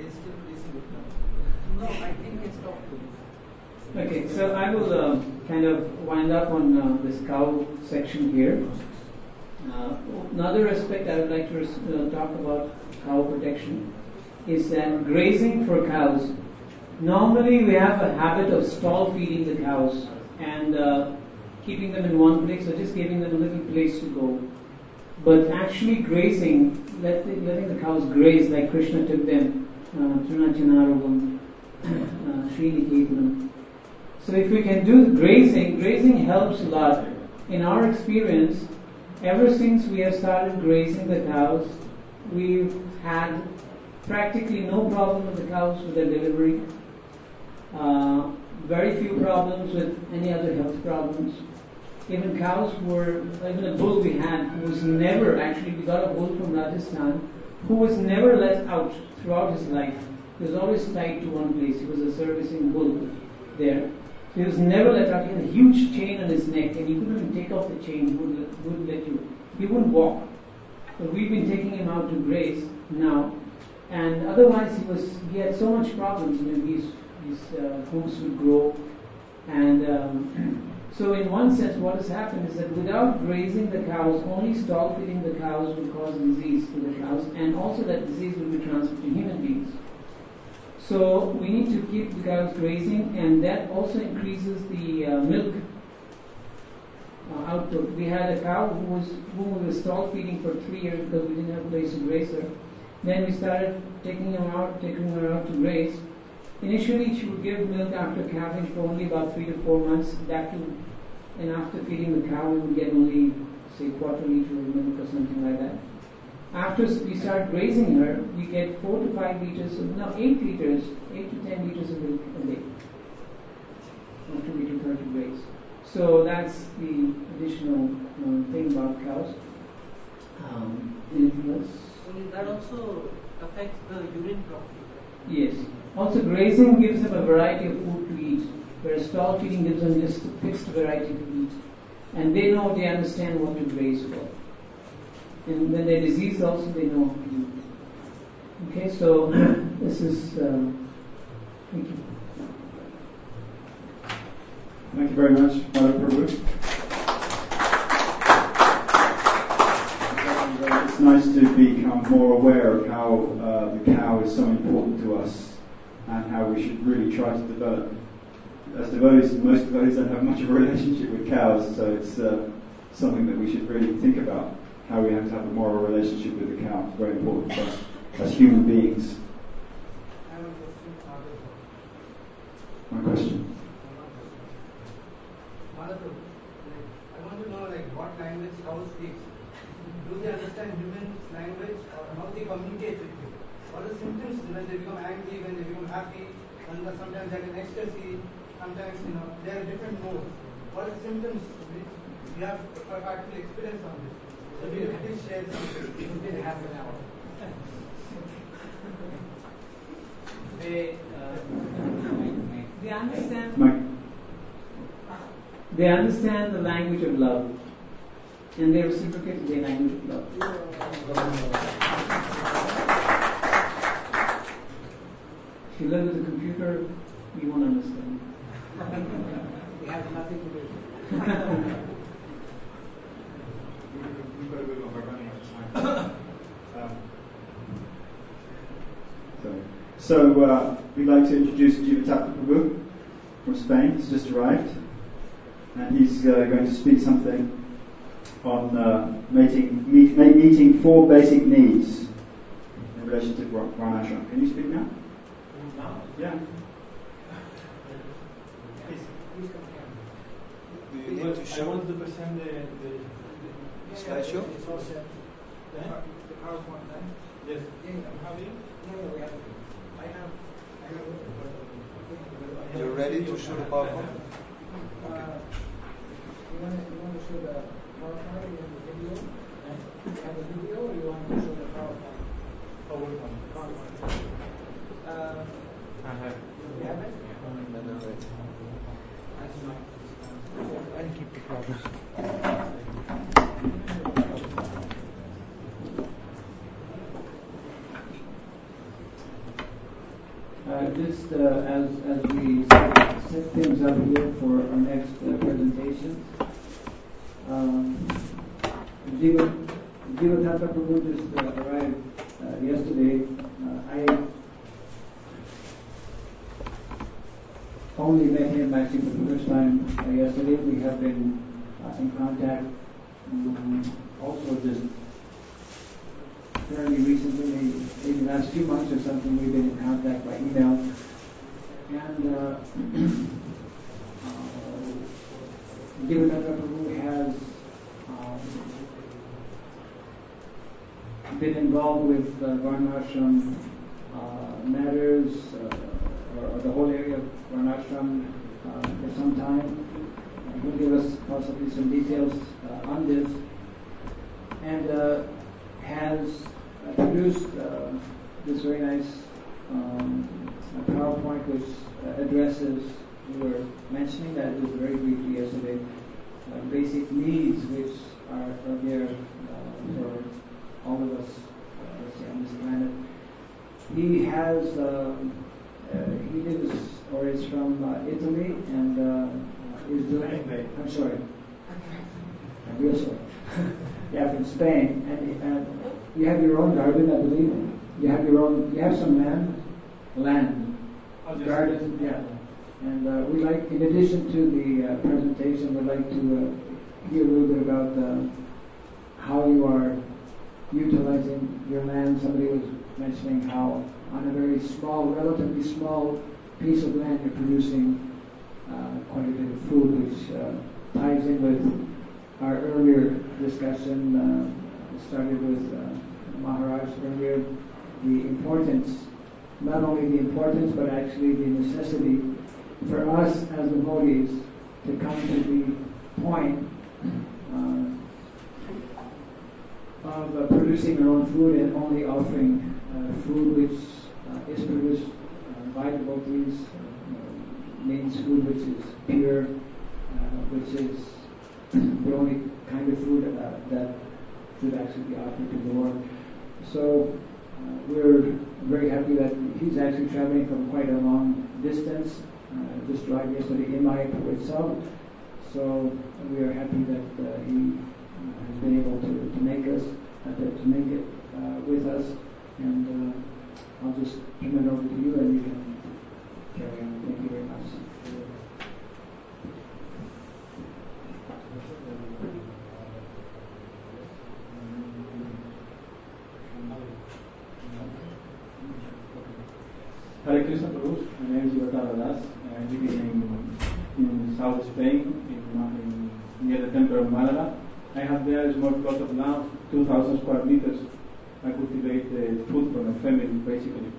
[SPEAKER 5] No, I think it's not. Okay, so I will kind of wind up on this cow section here. Another aspect I would like to talk about cow protection is that grazing for cows. Normally we have a habit of stall feeding the cows and keeping them in one place or just giving them a little place to go. But actually grazing, letting the cows graze like Krishna took them, Trunachinaragam, Sriniketanam. So if we can do grazing helps a lot. In our experience, ever since we have started grazing the cows, we've had practically no problem with the cows with their delivery. Very few problems with any other health problems. Even a bull we had who was never, actually we got a bull from Rajasthan, who was never let out throughout his life. He was always tied to one place. He was a servicing bull there.
[SPEAKER 8] He was never let out. He had a huge chain on his neck, and he couldn't even take off the chain. He wouldn't let you. He wouldn't walk. But we've been taking him out to graze now, and otherwise he had so much problems. His hooves would grow, and so in one sense, what has happened is that without grazing the cows, only stall feeding the cows will cause disease to the cows, and also that disease will be transferred to human beings. So we need to keep the cows grazing, and that also increases the milk output. We had a cow whom we were stall feeding for 3 years because we didn't have a place to graze her. Then we started taking her out to graze. Initially, she would give milk after calving for only about 3 to 4 months. And after feeding the cow, we would get only, say, quarter liter of milk or something like that. After we start grazing her, we get 4 to 5 liters, 8 liters, 8 to 10 liters of milk a day. After we took her to graze. So that's the additional thing about cows. Anything else?
[SPEAKER 5] That also affects the urine property.
[SPEAKER 8] Yes. Also, grazing gives them a variety of food to eat, whereas stall feeding gives them just a fixed variety to eat. And they understand what to graze for. And when they're diseased also, they know what to do. Okay, so this is, thank you.
[SPEAKER 3] Thank you very much, Madam Prabhu. It's nice to become more aware of how the cow is so important to us and how we should really try to develop. As devotees, most devotees don't have much of a relationship with cows, so it's something that we should really think about, how we have to have a moral relationship with the cow. It's very important for us as human beings. My question.
[SPEAKER 9] I want to know what language cow speaks. Do they understand human language or how they communicate with you? What are the symptoms when they become angry, when they become happy, and sometimes they're in ecstasy, sometimes there are different modes. What are the symptoms which you have actually experience on this? So will you please share something within half an hour?
[SPEAKER 8] They understand. They understand the language of love, and they reciprocate their language of love. If you live with a computer, you won't understand.
[SPEAKER 9] We have nothing to do.
[SPEAKER 3] So we'd like to introduce Jivatapa Prabhu from Spain. He's just arrived, and he's going to speak something on meeting 4 basic needs in relation to Varnashram. Can you speak now?
[SPEAKER 9] Now?
[SPEAKER 3] Yeah.
[SPEAKER 9] Please come
[SPEAKER 10] I want to present the slideshow.
[SPEAKER 9] It's all set. The PowerPoint then?
[SPEAKER 10] Yes. I'm having.
[SPEAKER 9] No, we have to. I have.
[SPEAKER 10] You're ready to show the PowerPoint?
[SPEAKER 9] You want to show the PowerPoint? You want the video? You have the video, or you want to show the PowerPoint? PowerPoint.
[SPEAKER 10] I have.
[SPEAKER 9] You have it?
[SPEAKER 2] I'll keep the progress.
[SPEAKER 8] Just as we set things up here for our next presentation, Jivatapa Prabhu just arrived yesterday. I only met him actually for the first time yesterday. We have been in contact also just fairly recently, maybe the last few months or something. We've been in contact by email. And Jivatapa Prabhu has been involved with Varnashram matters, or the whole area of Varnashram for some time. He'll give us possibly some details on this, and has produced this very nice PowerPoint which addresses
[SPEAKER 5] you were mentioning that it was very briefly yesterday. Basic needs which are there for all of us on this planet. He has, he lives or is from Italy and is doing. I'm sorry. I'm real sorry. Yeah, from Spain, and you have your own garden, I believe. You have your own. You have some land, garden. Yeah. And we'd like, in addition to the presentation, we'd like to hear a little bit about how you are utilizing your land. Somebody was mentioning how on a very small, relatively small piece of land you're producing quite a bit of food, which ties in with our earlier discussion. Started with Maharaj earlier, the importance, not only the importance, but actually the necessity for us as devotees to come to the point of producing our own food and only offering food which is produced by devotees, means food which is pure, which is the only kind of food that should actually be offered to the Lord. So we're very happy that he's actually traveling from quite a long distance. Just arrived yesterday in Mayapur itself. So we are happy that he has been able to make us, to make it with us. And I'll just turn it over to you, and you can carry on. Thank you very much.
[SPEAKER 11] Hare Krishna Prabhu, my name is Yuvatara Das. I live in South Spain, near the temple of Malaga. I have there a small plot of land, 2,000 square meters. I cultivate food for my family, basically.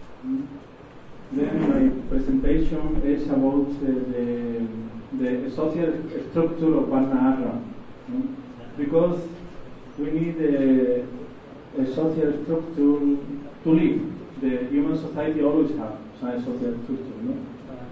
[SPEAKER 11] Then my presentation is about the social structure of Varna Ashram. Because we need a social structure to live. The human society always has some social structure, no?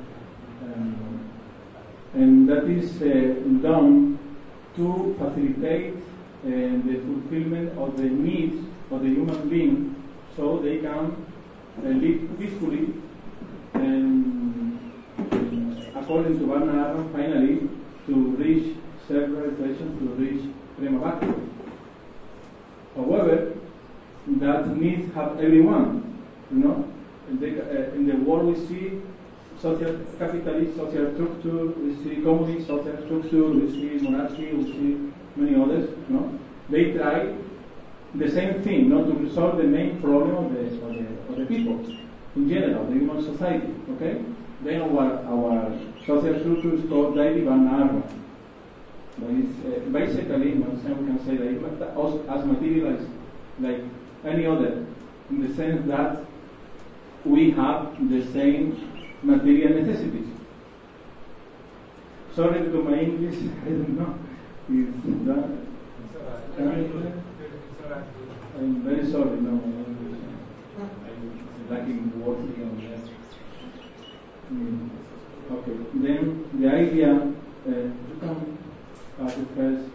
[SPEAKER 11] And that is done to facilitate the fulfillment of the needs of the human being, so they can live peacefully and according to Varna Ashram, finally to reach self-realization, to reach Prema Bhakti. However, that needs have everyone. You know, in the world we see social capitalist, social structure, we see communist social structure, we see monarchy, we see many others. You know, they try the same thing, not to resolve the main problem of the people in general, the human society. Okay, then our social structure is called Daily Varna. But it's basically, we can say that it's as materialized like any other, in the sense that we have the same material necessities. Sorry to my English, I don't know. Is that? I'm very sorry, no, my English. I'm lacking words on that. Okay, then the idea, you can start it first.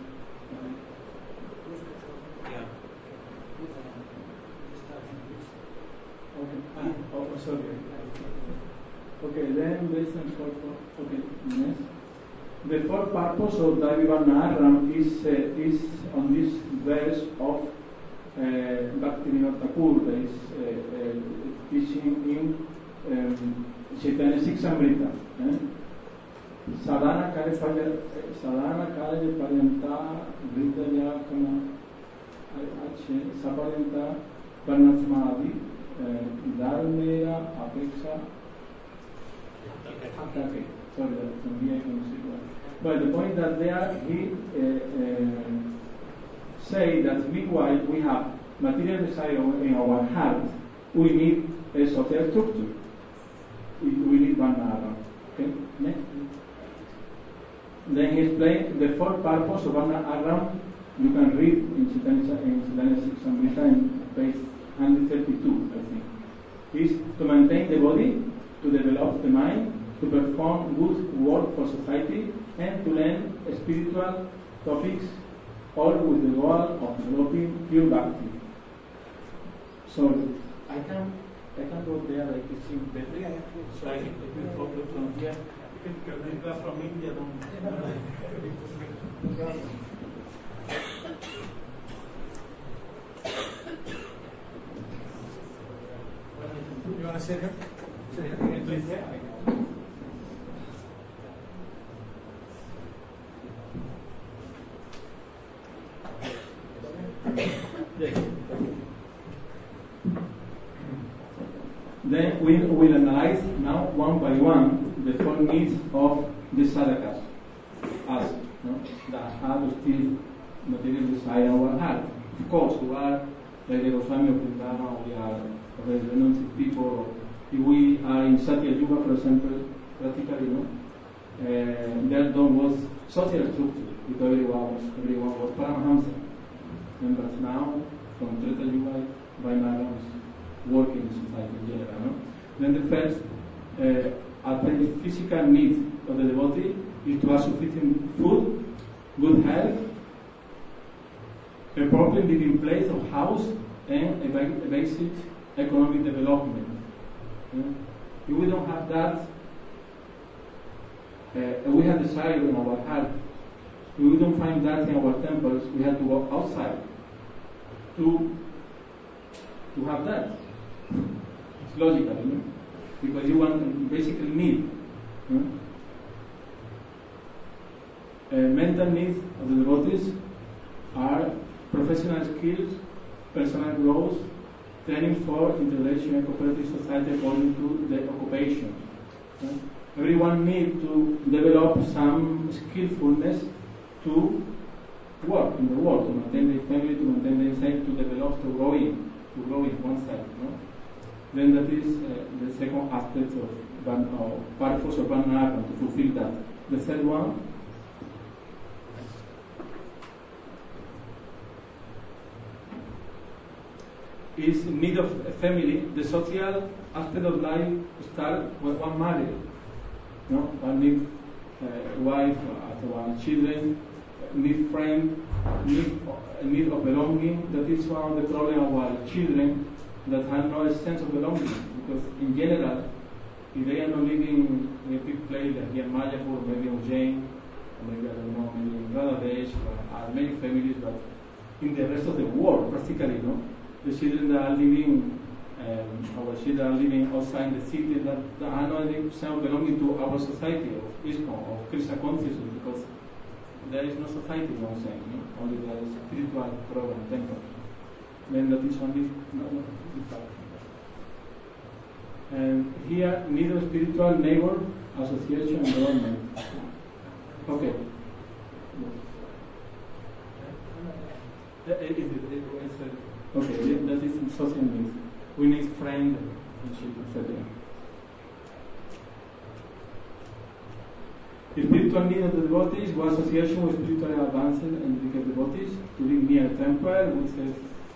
[SPEAKER 11] Okay. Oh, sorry. Okay, then based on okay, yes. The fourth purpose of Davi Varna Ashram is on this verse of Bhaktivinoda Thakur, that is teaching in Chaitanya Siksamrita. Sadhana Kale Paryanta Vridaya Kama Saparyanta Parnasmadi Dharmeya Apeksha. Okay, sorry, from here I can see that. But the point that there he say that meanwhile we have material desire in our heart, we need a social structure. We need Varna Ashram. Okay, next. Then he explained the fourth purpose of Varna Ashram. You can read in Chaitanya Siksamrita in page 132, I think. Is to maintain the body, to develop the mind, to perform good work for society, and to learn spiritual topics, all with the goal of developing pure bhakti. So I can go there, I can see better. So I can focus from here. You can go from India.
[SPEAKER 12] You want to sit here? Sit here, please.
[SPEAKER 11] Then we will analyze now one by one the four needs of the sadhakas, us, that have still material desire in our heart. Of course, we are like the Goswami of Vrindavan, we are already renounced people. If we are in Satya Yuga, for example, practically, there was social structure, because everyone was Paramahamsa. And but now, from Treta Yuga, Vairagya is working in society in general. Then the first physical need of the devotee is to have sufficient food, good health, a proper living place of house, and a basic economic development. If we don't have that, we have desire in our heart. If we don't find that in our temples, we have to go outside to have that. It's logical, because you want basically need. Mental needs of the devotees are professional skills, personal growth, training for integration in cooperative society according to the occupation. Everyone needs to develop some skillfulness to work in the world, to maintain their family, to maintain themselves, to develop, to grow in oneself. Then that is the second aspect of purpose of Varnarabha, to fulfill that. The third one is need of a family. The social aspect of life starts when one married. One need wife, one children, need friends, need of belonging. That is one of the problems of our children that have no sense of belonging. Because in general, if they are not living in a big place like here in Mayapur, maybe Ujjain, or maybe I don't know, maybe in Bangladesh, or many families, but in the rest of the world, practically, the children that are living, our children are living outside the city that are not sense of belonging to our society of ISKCON, of Krishna consciousness, because there is no society, one saying, only there is spiritual program, temple. Then that is only and here need of spiritual neighbor, association, and government. Okay. Okay, that is social needs. We need friends, etc. The spiritual need of the devotees was association with spiritually advanced and dedicated devotees to live near a temple with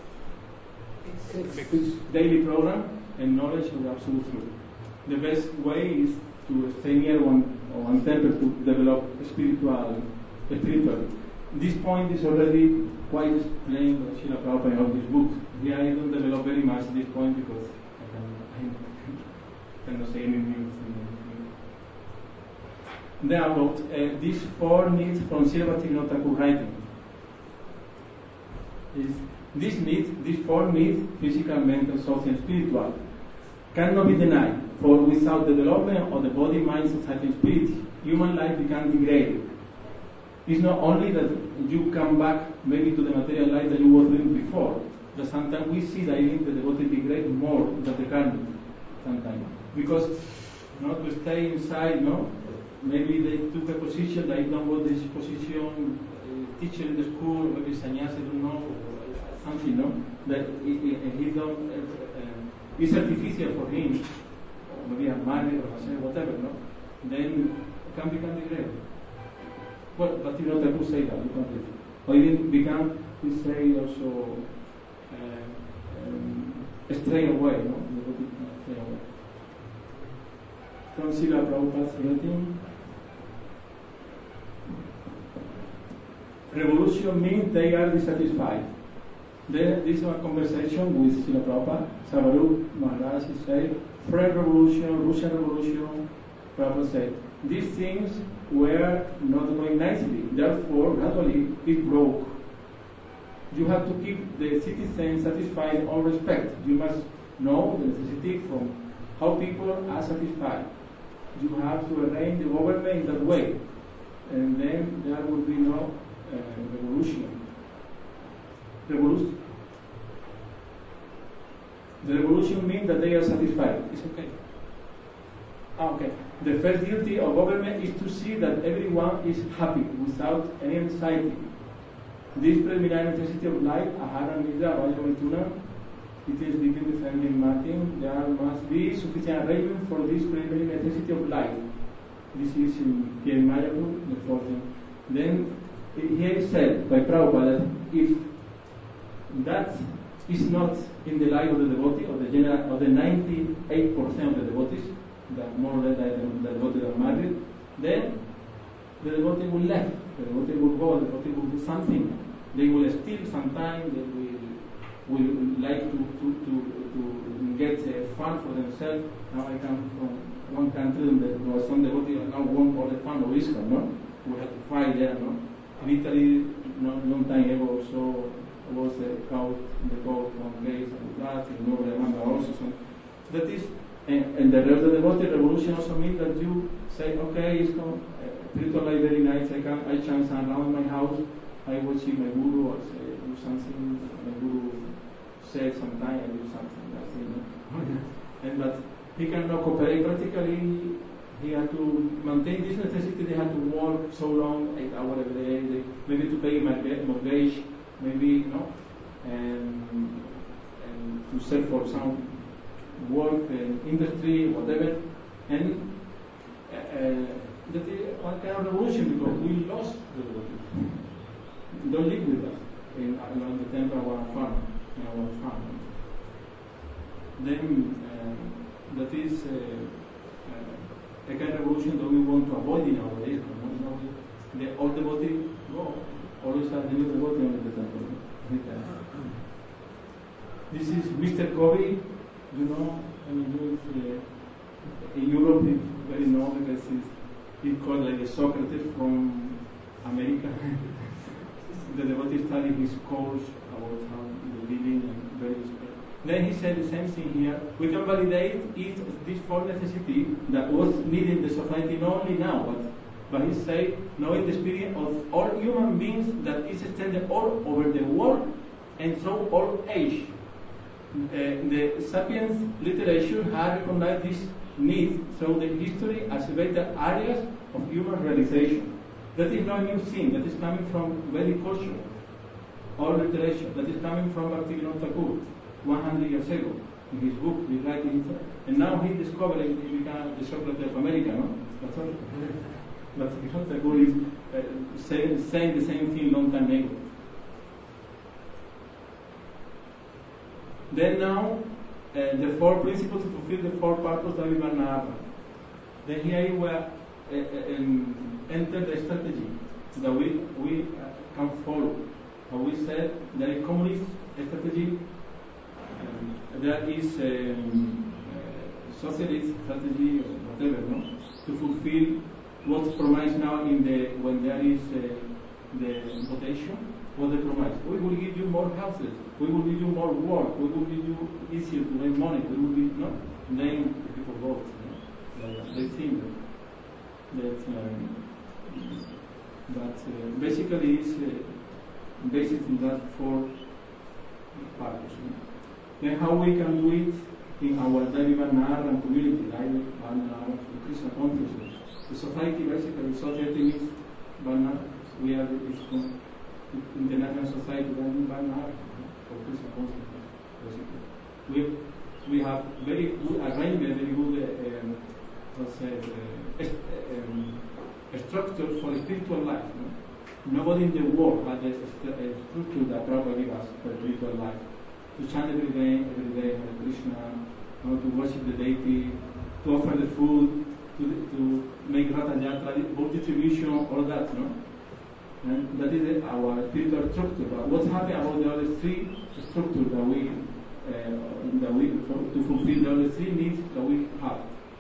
[SPEAKER 11] a daily program and knowledge of the absolute truth. The best way is to stay near one temple to develop spiritual. This point is already quite explained by Srila Prabhupada in all these books. Here I don't develop very much this point because I cannot say anything. Then about these four needs from Srila Bhaktivinoda Thakur writing. These four needs, physical, mental, social, and spiritual, cannot be denied. For without the development of the body, mind, society, and spirit, human life becomes degraded. It's not only that you come back maybe to the material life that you were doing before, but sometimes we see that even the devotee degrade more than the karmic sometimes. Because to stay inside, maybe they took a position, they don't want this position, teacher in the school, maybe sannyasi, don't know, or something, that he don't, it's artificial for him, or maybe I'm married or whatever, then it can become degraded. Well, but you could say that, you can't do it. Or even become, we say also, stray away, stray away. from Srila Prabhupada's writing. Revolution means they are dissatisfied. This is a conversation with Srila Prabhupada. Sabaru Maharaj said, French Revolution, Russian Revolution. Prabhupada said, these things were not going nicely. Therefore, gradually it broke. You have to keep the citizens satisfied in all respect. You must know the necessity from how people are satisfied. You have to arrange the government in that way, and then there will be no revolution. The revolution means that they are satisfied. It's okay. Okay. The first duty of government is to see that everyone is happy without any anxiety. This preliminary necessity of life, Ahara, Nidra, Vajamituna, it is written in Saint Martin, there must be sufficient arrangement for this preliminary necessity of life. This is in Pierre Mayapur, the 14th. Then he said by Prabhupada that if that is not in the life of the devotee, of the general, of the 98% of the devotees, that more or less the devotees are married, then the devotee will left, the devotee will go, the devotee will do something. They will steal sometime, they will like to get fun for themselves. Now I come from one country and there was some devotees now want all the fun of ISKCON, no? We had to fight there, no? In Italy, long time ago, so was the court from gays and that, in Norway, also. So that is, and the rest of the devotee revolution also means that you say, okay, it's not spiritual life very nice, I chant around my house, I worship my guru, or say, do something, my guru said sometime, I do something, that's it. No? And but he cannot cooperate practically, he had to maintain this necessity, they had to work so long, 8 hours every day, maybe to pay mortgage, maybe, no, and to search for some work in industry, whatever, and that is one kind of revolution because we lost the devotee. Don't live with us along the temple of our farm, in our farm. Then that is a kind of revolution that we want to avoid in our days. The old devotee go, always have the new devotee on the temple. This is Mr. Covey, you know, in Europe it's very known because he's called like a Socrates from America. The devotee study his course about how the living and various. Then he said the same thing here. We can validate it, this four necessity that was needed in the society not only now, but he said, knowing the experience of all human beings that is extended all over the world and through all age. The Sapiens literature has recognized this need through the history as better areas of human realization. That is not a new thing, that is coming from Vedic culture, or literature, that is coming from Bhaktivinoda Thakur 100 years ago. In his book, he writing, and now he discovered he became the Socrates of America, no? That's all. But Bhaktivinoda Thakur is saying the same thing long time ago. Then now, the four principles to fulfill the four purposes that we are now. Then here we enter the strategy that we can follow. We said there is communist strategy, there is socialist strategy or whatever, no, to fulfill what's promised now in the when there is the votation. What they promise? We will give you more houses. We will give you more work. We will give you easier to make money. We will be no name people vote. No? They think that basically is based on that four parts. Then how we can do it in our daily Varnara community, like Varnara, the Krishna consciousness. The society basically, society means Varnara. We are the international society running Varnara for Krishna consciousness. Basically, we have very good arrangement, very good structure for spiritual life. No? Nobody in the world has a structure that Prabhupada gave us for spiritual life. To chant every day Hare Krishna, to worship the deity, to offer the food, to make Rata Yatra, both distribution, all that, no? And that is our spiritual structure. But what's happening about the other three structures that we to fulfill the other three needs that we have?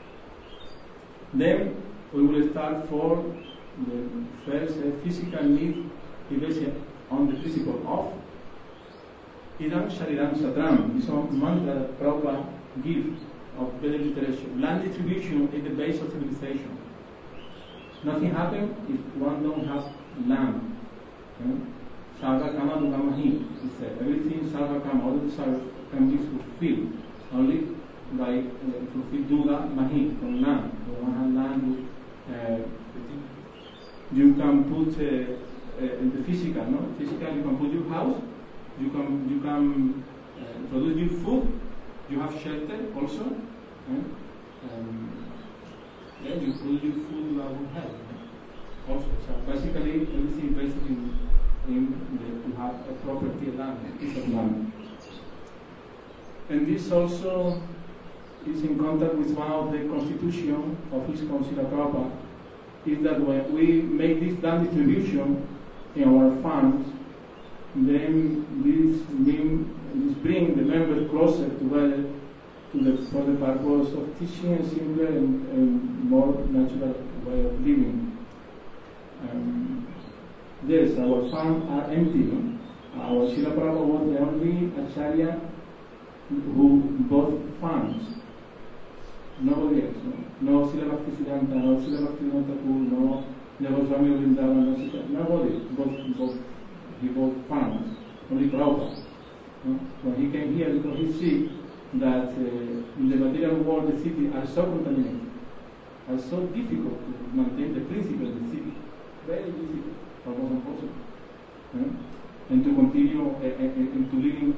[SPEAKER 11] Then we will start for the first physical need, based on the principle of Idam Sharidam Satram. It's a mantra that Prabhupada gives of better literation. Land distribution is the base of civilization. Nothing happens if one don't have land. Sarva Kama Dugamahi, he said. Everything Sarva Kama, all the Sarva can be fulfilled only by fulfill Duga Mahi, from land. When one has land, you can put in the physical, no? Physical, you can put your house, you can produce your food, you have shelter also, then you produce your food you have health also. So basically, everything based to have a property land, a piece of land. And this also is in contact with one of the constitution of his Council of Prabhupada, is that when we make this land distribution in our funds, then this bring the members closer together for the purpose of teaching a simpler and more natural way of living. Yes, our funds are empty. No? Our Srila Prabhupada was the only Acharya who bought funds. Nobody else. No Srila Bhaktisiddhanta, no Srila Bhaktivinoda Thakur, no Goswami Vrindavan, nobody. He bought funds. Only Prabhupada. When he came here, because he see that in the material world, the cities are so contaminated, are so difficult to maintain the principle of the city. Very difficult, almost impossible. And to continue and to live,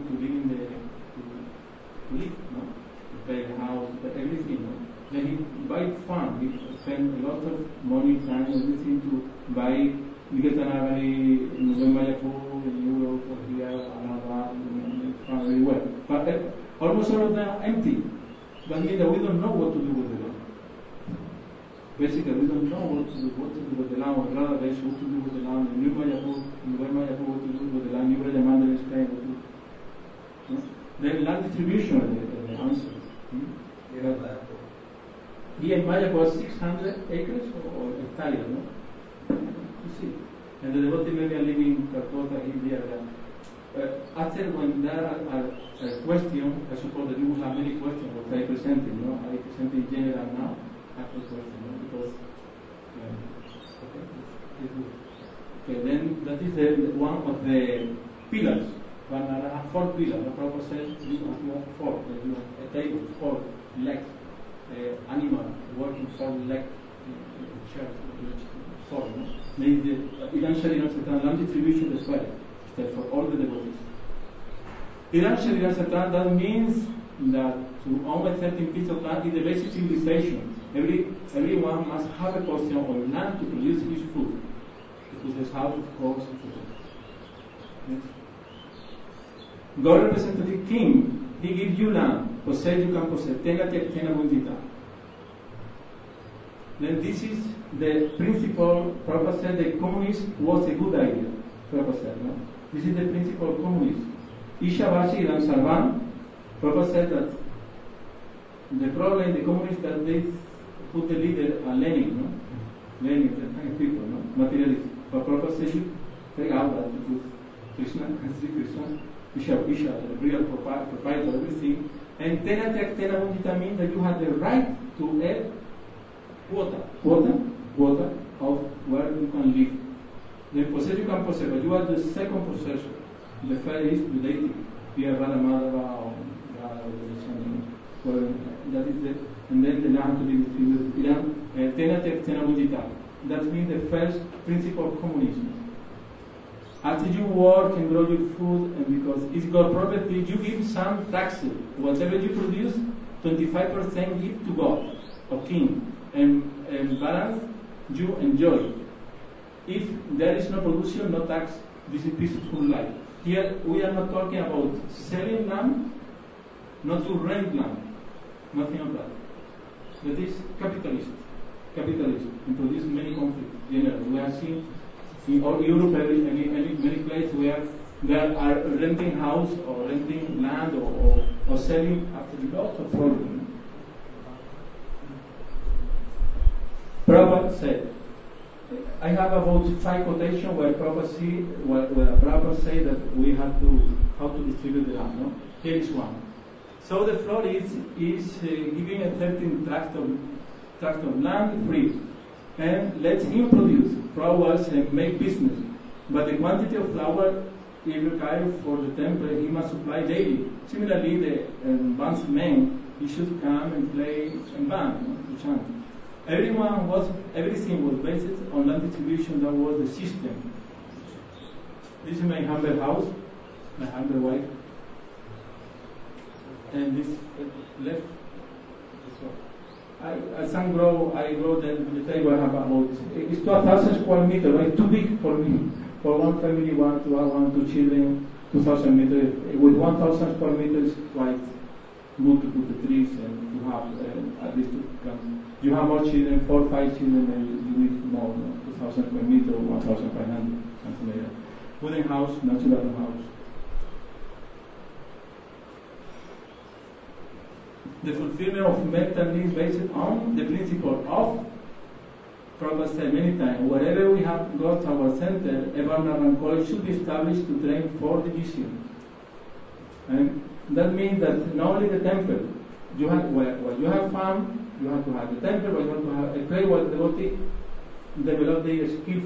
[SPEAKER 11] no? To pay the house, to pay everything. No? Then he buy farm. He spend a lot of money, time, everything to buy Niketanagari, in Mayapur, in Europe, or here, Allahabad, everywhere. But almost all of them are empty. That means that we don't know what to do with the land. Basically, we don't know what to do with the land, or rather, what to do with the land. In New Mayapur, what to do with the land. New Rajamandal is playing what to do. No? Then land distribution is the answer. Here in Mayapur, 600 acres or hectares, no? You see. And the devotee maybe are living in Calcutta, India. After when there are questions, I suppose that you will have many questions, what I presented, no? I presented in general now, after question, no? Because, okay, then that is one of the pillars. But I have 4 pillars. The Prabhupada says you have 4. You have a table, 4 legs, animal, working 4 legs, chairs, 4. No? Eventually, land distribution as well, for all the devotees. Eventually, that means that to own a certain piece of land is the basic civilization. Everyone must have a portion of land to produce his food, to his house, of course, etc. Yes. God representative king, he gives you land, possess you can possess, tenga bundita. Then this is the principle. Prabhupada said the communism was a good idea. Prabhupada said, no? This is the principle of communism. Isha-Vashi and Sarvan, Prabhupada said that the problem in the communists that they put the leader Lenin, no? Lenin, the kind of people, no? Materialist. But Prabhupada said you take out that because Krishna, Sri Krishna, Isha, the real proprietor of everything. And tena bundita means that you have the right to a quota of where you can live. The possessor you can possess, but you are the second possessor. The first is the deity. Here Radha Madhava or Radha, that is the, and then the land to be distributed. Tena bundita. That means the first principle of communism. After you work and grow your food, and because it's God property, you give some taxes. Whatever you produce, 25% give to God or King, and balance you enjoy. If there is no production, no tax, this is peaceful life. Here we are not talking about selling land, not to rent land, nothing of that. That is capitalist. have seen in all Europe, many places where they are renting house or renting land or selling after lots of problems. Prabhupada said, I have about 5 quotations where Prabhupada say that we have to how to distribute the land. No? Here is one. So the floor is giving a 13 tract of land free, and let him produce flowers and make business. But the quantity of flower he required for the temple he must supply daily. Similarly, the bandsmen he should come and play and band to chant. Everything was based on land distribution. That was the system. This is my humble house, my humble wife, and this left. This one. I grow the table. I have about it's 2,000 square meters. Right, too big for me. For one family, one, two children, 2,000 meters. With 1,000 square meters, quite good to put the trees and to have at least you have more children, 4 or 5 children, and you need more, 2,000 square meters, 1,500, something like that. Wooden house, natural house. The fulfillment of mental needs based on the principle of, Prabhupada said many times, wherever we have got our center, a Varnam college should be established to train for the mission. And that means that not only the temple, you have where you have farm, you have to have the temple, but you have to have a place where the devotee develop their skill.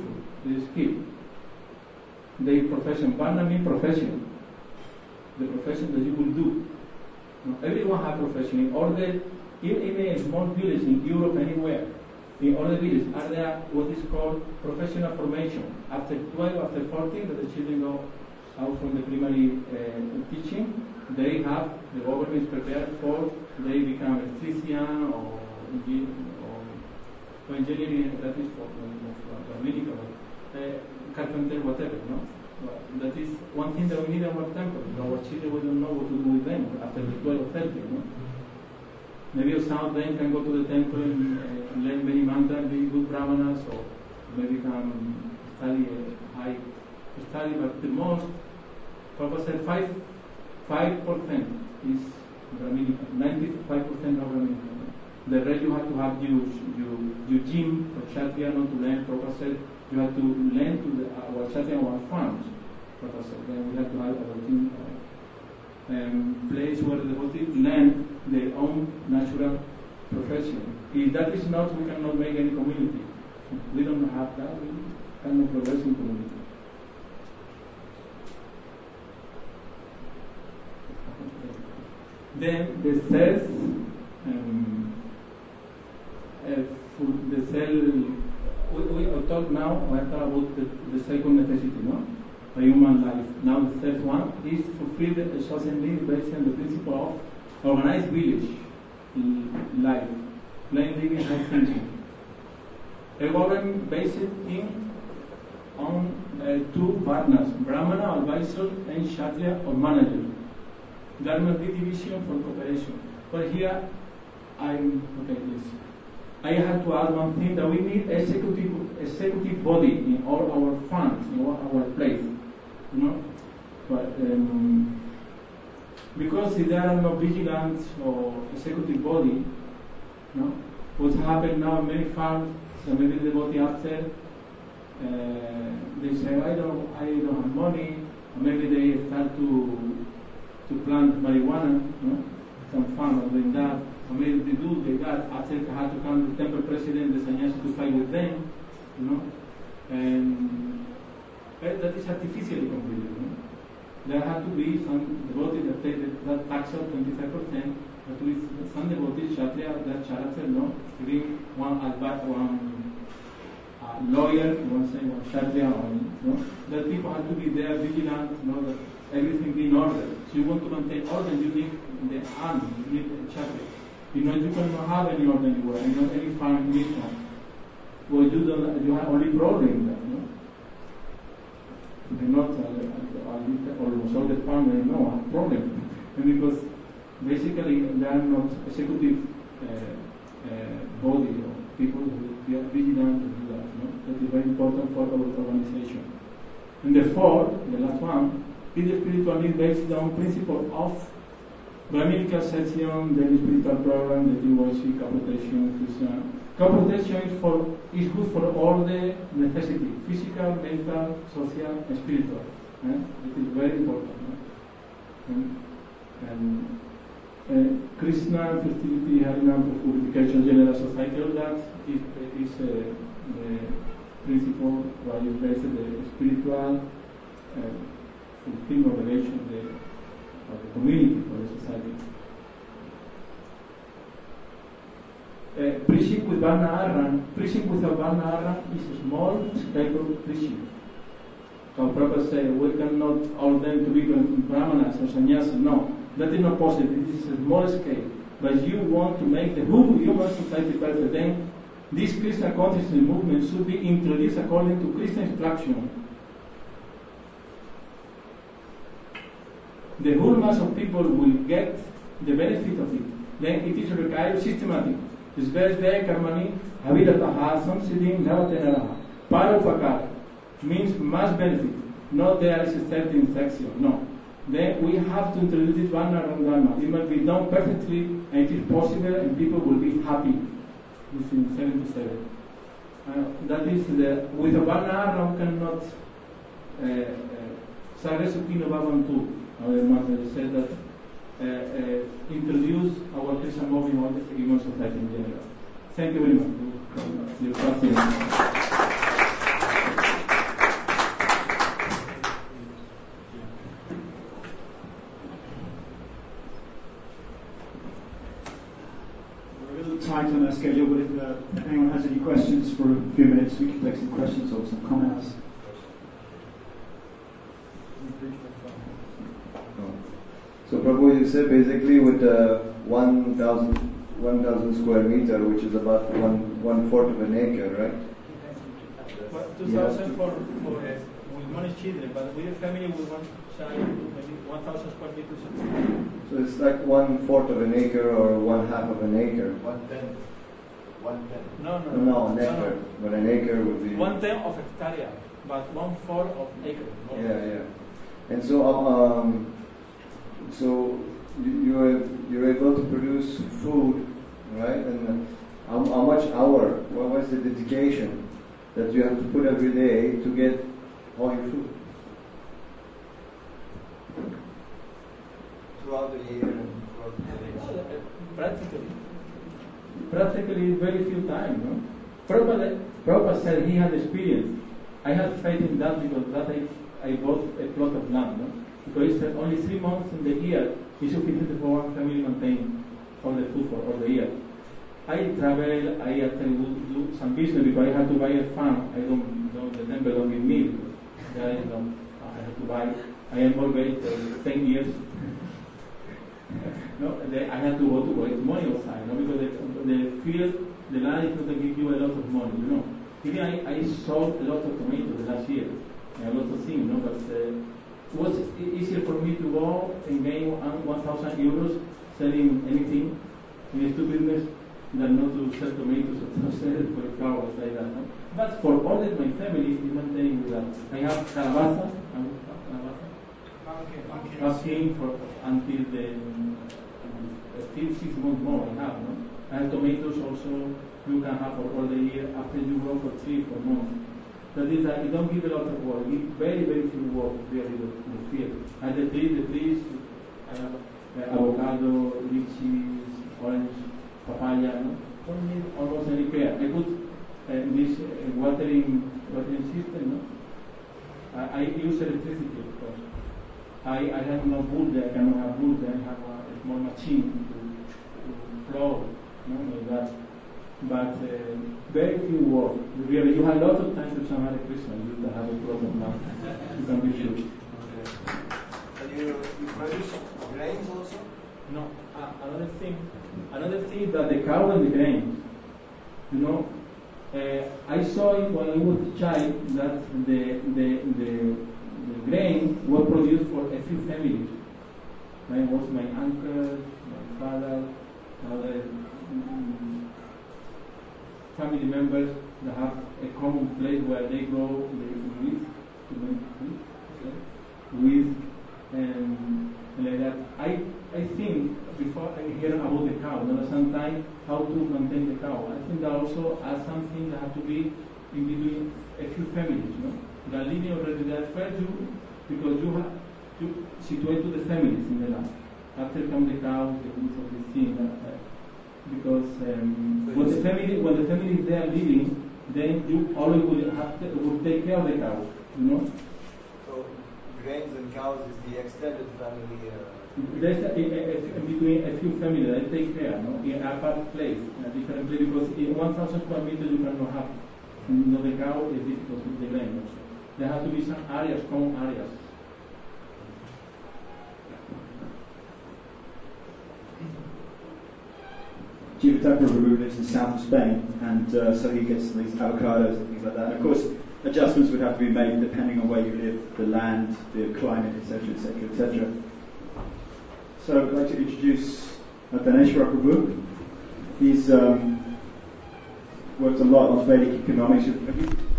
[SPEAKER 11] Their profession. Varna means profession. The profession that you will do. Everyone has profession. In a small village in Europe, anywhere, in all the villages, are there what is called professional formation. After 12, after 14, that the children go out from the primary teaching, they have, the government is prepared for, they become electrician or engineering, that is for medical, carpenter, whatever, no? That is one thing that we need in our temple. Our children, we don't know what to do with them after the 12 or 13. No? Maybe some of them can go to the temple and learn many mantras, be good brahmanas, or maybe can study high study. But the most, Prabhupada said 5% is Brahminical, 95% are Brahminical. The rest you have to have your gym for Kshatriya, not to learn. Prabhupada said you have to learn to our Kshatriya, our farms. Prabhupada said then we have to have our gym. Place where the devotees learn their own natural profession. If that is not, we cannot make any community. We don't have that, we cannot progress in community. Then the third, we talk now, we have talked about the second necessity, no? A human life. Now the third one is fulfill the social needs based on the principle of organized village life, plain living, high thinking. A government based on 2 partners, Brahmana, advisor, and Kshatriya, or manager. Government division for cooperation. But here, I have to add one thing, that we need executive body in all our funds, in all our place. But because if there are no vigilance or executive body, what's happened now in many farms, so maybe the body after they say I don't have money, or maybe they start to plant marijuana, some farm are doing that, or maybe they got after they had to come the temple president, the sannyasi to fight with them, and that is artificially completed. There have to be some devotees that take that tax of 25%, at least some devotees, Kshatriya, that character, giving one lawyer, one Kshatriya, that people have to be there vigilant, that everything be in order. So you want to maintain order, you need the army, you need the Kshatriya. You cannot have any order anywhere, any farm mission. Well, you have only problems there, They're not almost all the farmers have problems, and because basically they are not executive body or people who are vigilant to do that. That is very important for our organization. And the fourth, the last one, is the spiritual need based on principle of Brahminical session, daily spiritual program, the DYC, co-protection, Christian. Co-protection is good for all the necessity, physical, mental, social, and spiritual. It is very important. Krishna, fertility, Harinam, purification, general society, all that is the principle why you place the spiritual thing of relation of the community or the society. Preaching with Varna Aram, preaching without Varna Aram is a small scale preaching. Our Prabhupada said, we cannot all them to be brahmanas or sannyasas. No, that is not possible. It is a small scale. But you want to make the whole human society better, then this Krishna consciousness movement should be introduced according to Krishna instruction. The whole mass of people will get the benefit of it. Then it is required systematic. It's very karmani havirataha samsiddhim dhavatenaraha. Paropakara means mass benefit. Not there is a certain section. No. Then we have to introduce this Varna Dharma. It must be done perfectly, and it is possible, and people will be happy. This is 77. That is with a Varna Ram cannot Sarvesukino Bhavantu. Our mother said that introduce our Krishna movement in the human society in general. Thank you very much for your patience.
[SPEAKER 13] Tight on our schedule, but if anyone has any questions for a few minutes, we can take some questions or some comments.
[SPEAKER 10] So Prabhu, you said basically with 1,000 square meter, which is about one fourth of an acre, right?
[SPEAKER 11] Well, 2,000 for with managed children, but with a family with one child, maybe 1,000 square meters.
[SPEAKER 10] So it's like 1/4 of an acre or 1/2 of an acre.
[SPEAKER 11] 1/10. 1/10.
[SPEAKER 10] No, an acre. But an acre would be
[SPEAKER 11] 1/10 of hectare, but 1/4 of acre.
[SPEAKER 10] Yeah. And so you're able to produce food, right? And how much hour? What's the dedication that you have to put every day to get all your food? Throughout the year and throughout the
[SPEAKER 11] Practically very few times. No? Prabhupada said he had experience. I had faith in that because that I bought a plot of land. No? Because he said only 3 months in the year is sufficient for one family maintain all the food for all the year. I travel, I actually do some business because I had to buy a farm. I don't the temple don't give me. I have to buy. I am already 10 years. No, I had to go to work money outside, no, because the field, the land is going to give you a lot of money, you know. Even I sold a lot of tomatoes the last year, a lot of things, no, but it was easier for me to go and gain 1,000 euros selling anything in a business than not to sell tomatoes or to sell for flowers like that, no. But for all of my family, is maintaining with that. I have calabaza, asking for until still 6 months more I have, no? And tomatoes also you can have for all the year after you grow for 3-4 months. That is that you don't give a lot of work, give very few work really in the field. And the trees, I have avocado, lychees, orange, papaya, no? Don't need almost any care. I put this watering system, no? I use electricity, of course. I have no wood, I cannot have wood, I have a small machine to plow, like that. But very few work. Really, you have a lot of time to some Hare Krishna, you have a problem now. You can be sure.
[SPEAKER 10] And you produce grains also?
[SPEAKER 11] No. Another thing is that the cow and the grains. You know, I saw it when I was a child that the grain was produced for a few families. It was my uncle, my father, other family members that have a common place where they grow with and like that. I think before I hear about the cow, sometimes how to maintain the cow. I think that also as something that have to be in between a few families, that living already there first because you have to situate to the families in the land. After come the cows, the use of the thing. Because when the family is there living, then you always will take care of the cows,
[SPEAKER 10] So grains and cows is the extended family.
[SPEAKER 11] There's between a few families that take care, in a apart place, in a different place, because in 1,000 square meters you cannot have. The cow is difficult with the grain. There have to be some areas, common areas.
[SPEAKER 3] Chief Tapper lives in south of Spain, and so he gets these avocados and things like that. And of course, adjustments would have to be made depending on where you live, the land, the climate, etc., etc., etc. So I'd like to introduce Daneshwar Prabhu. He's worked a lot on Vedic economics. Have you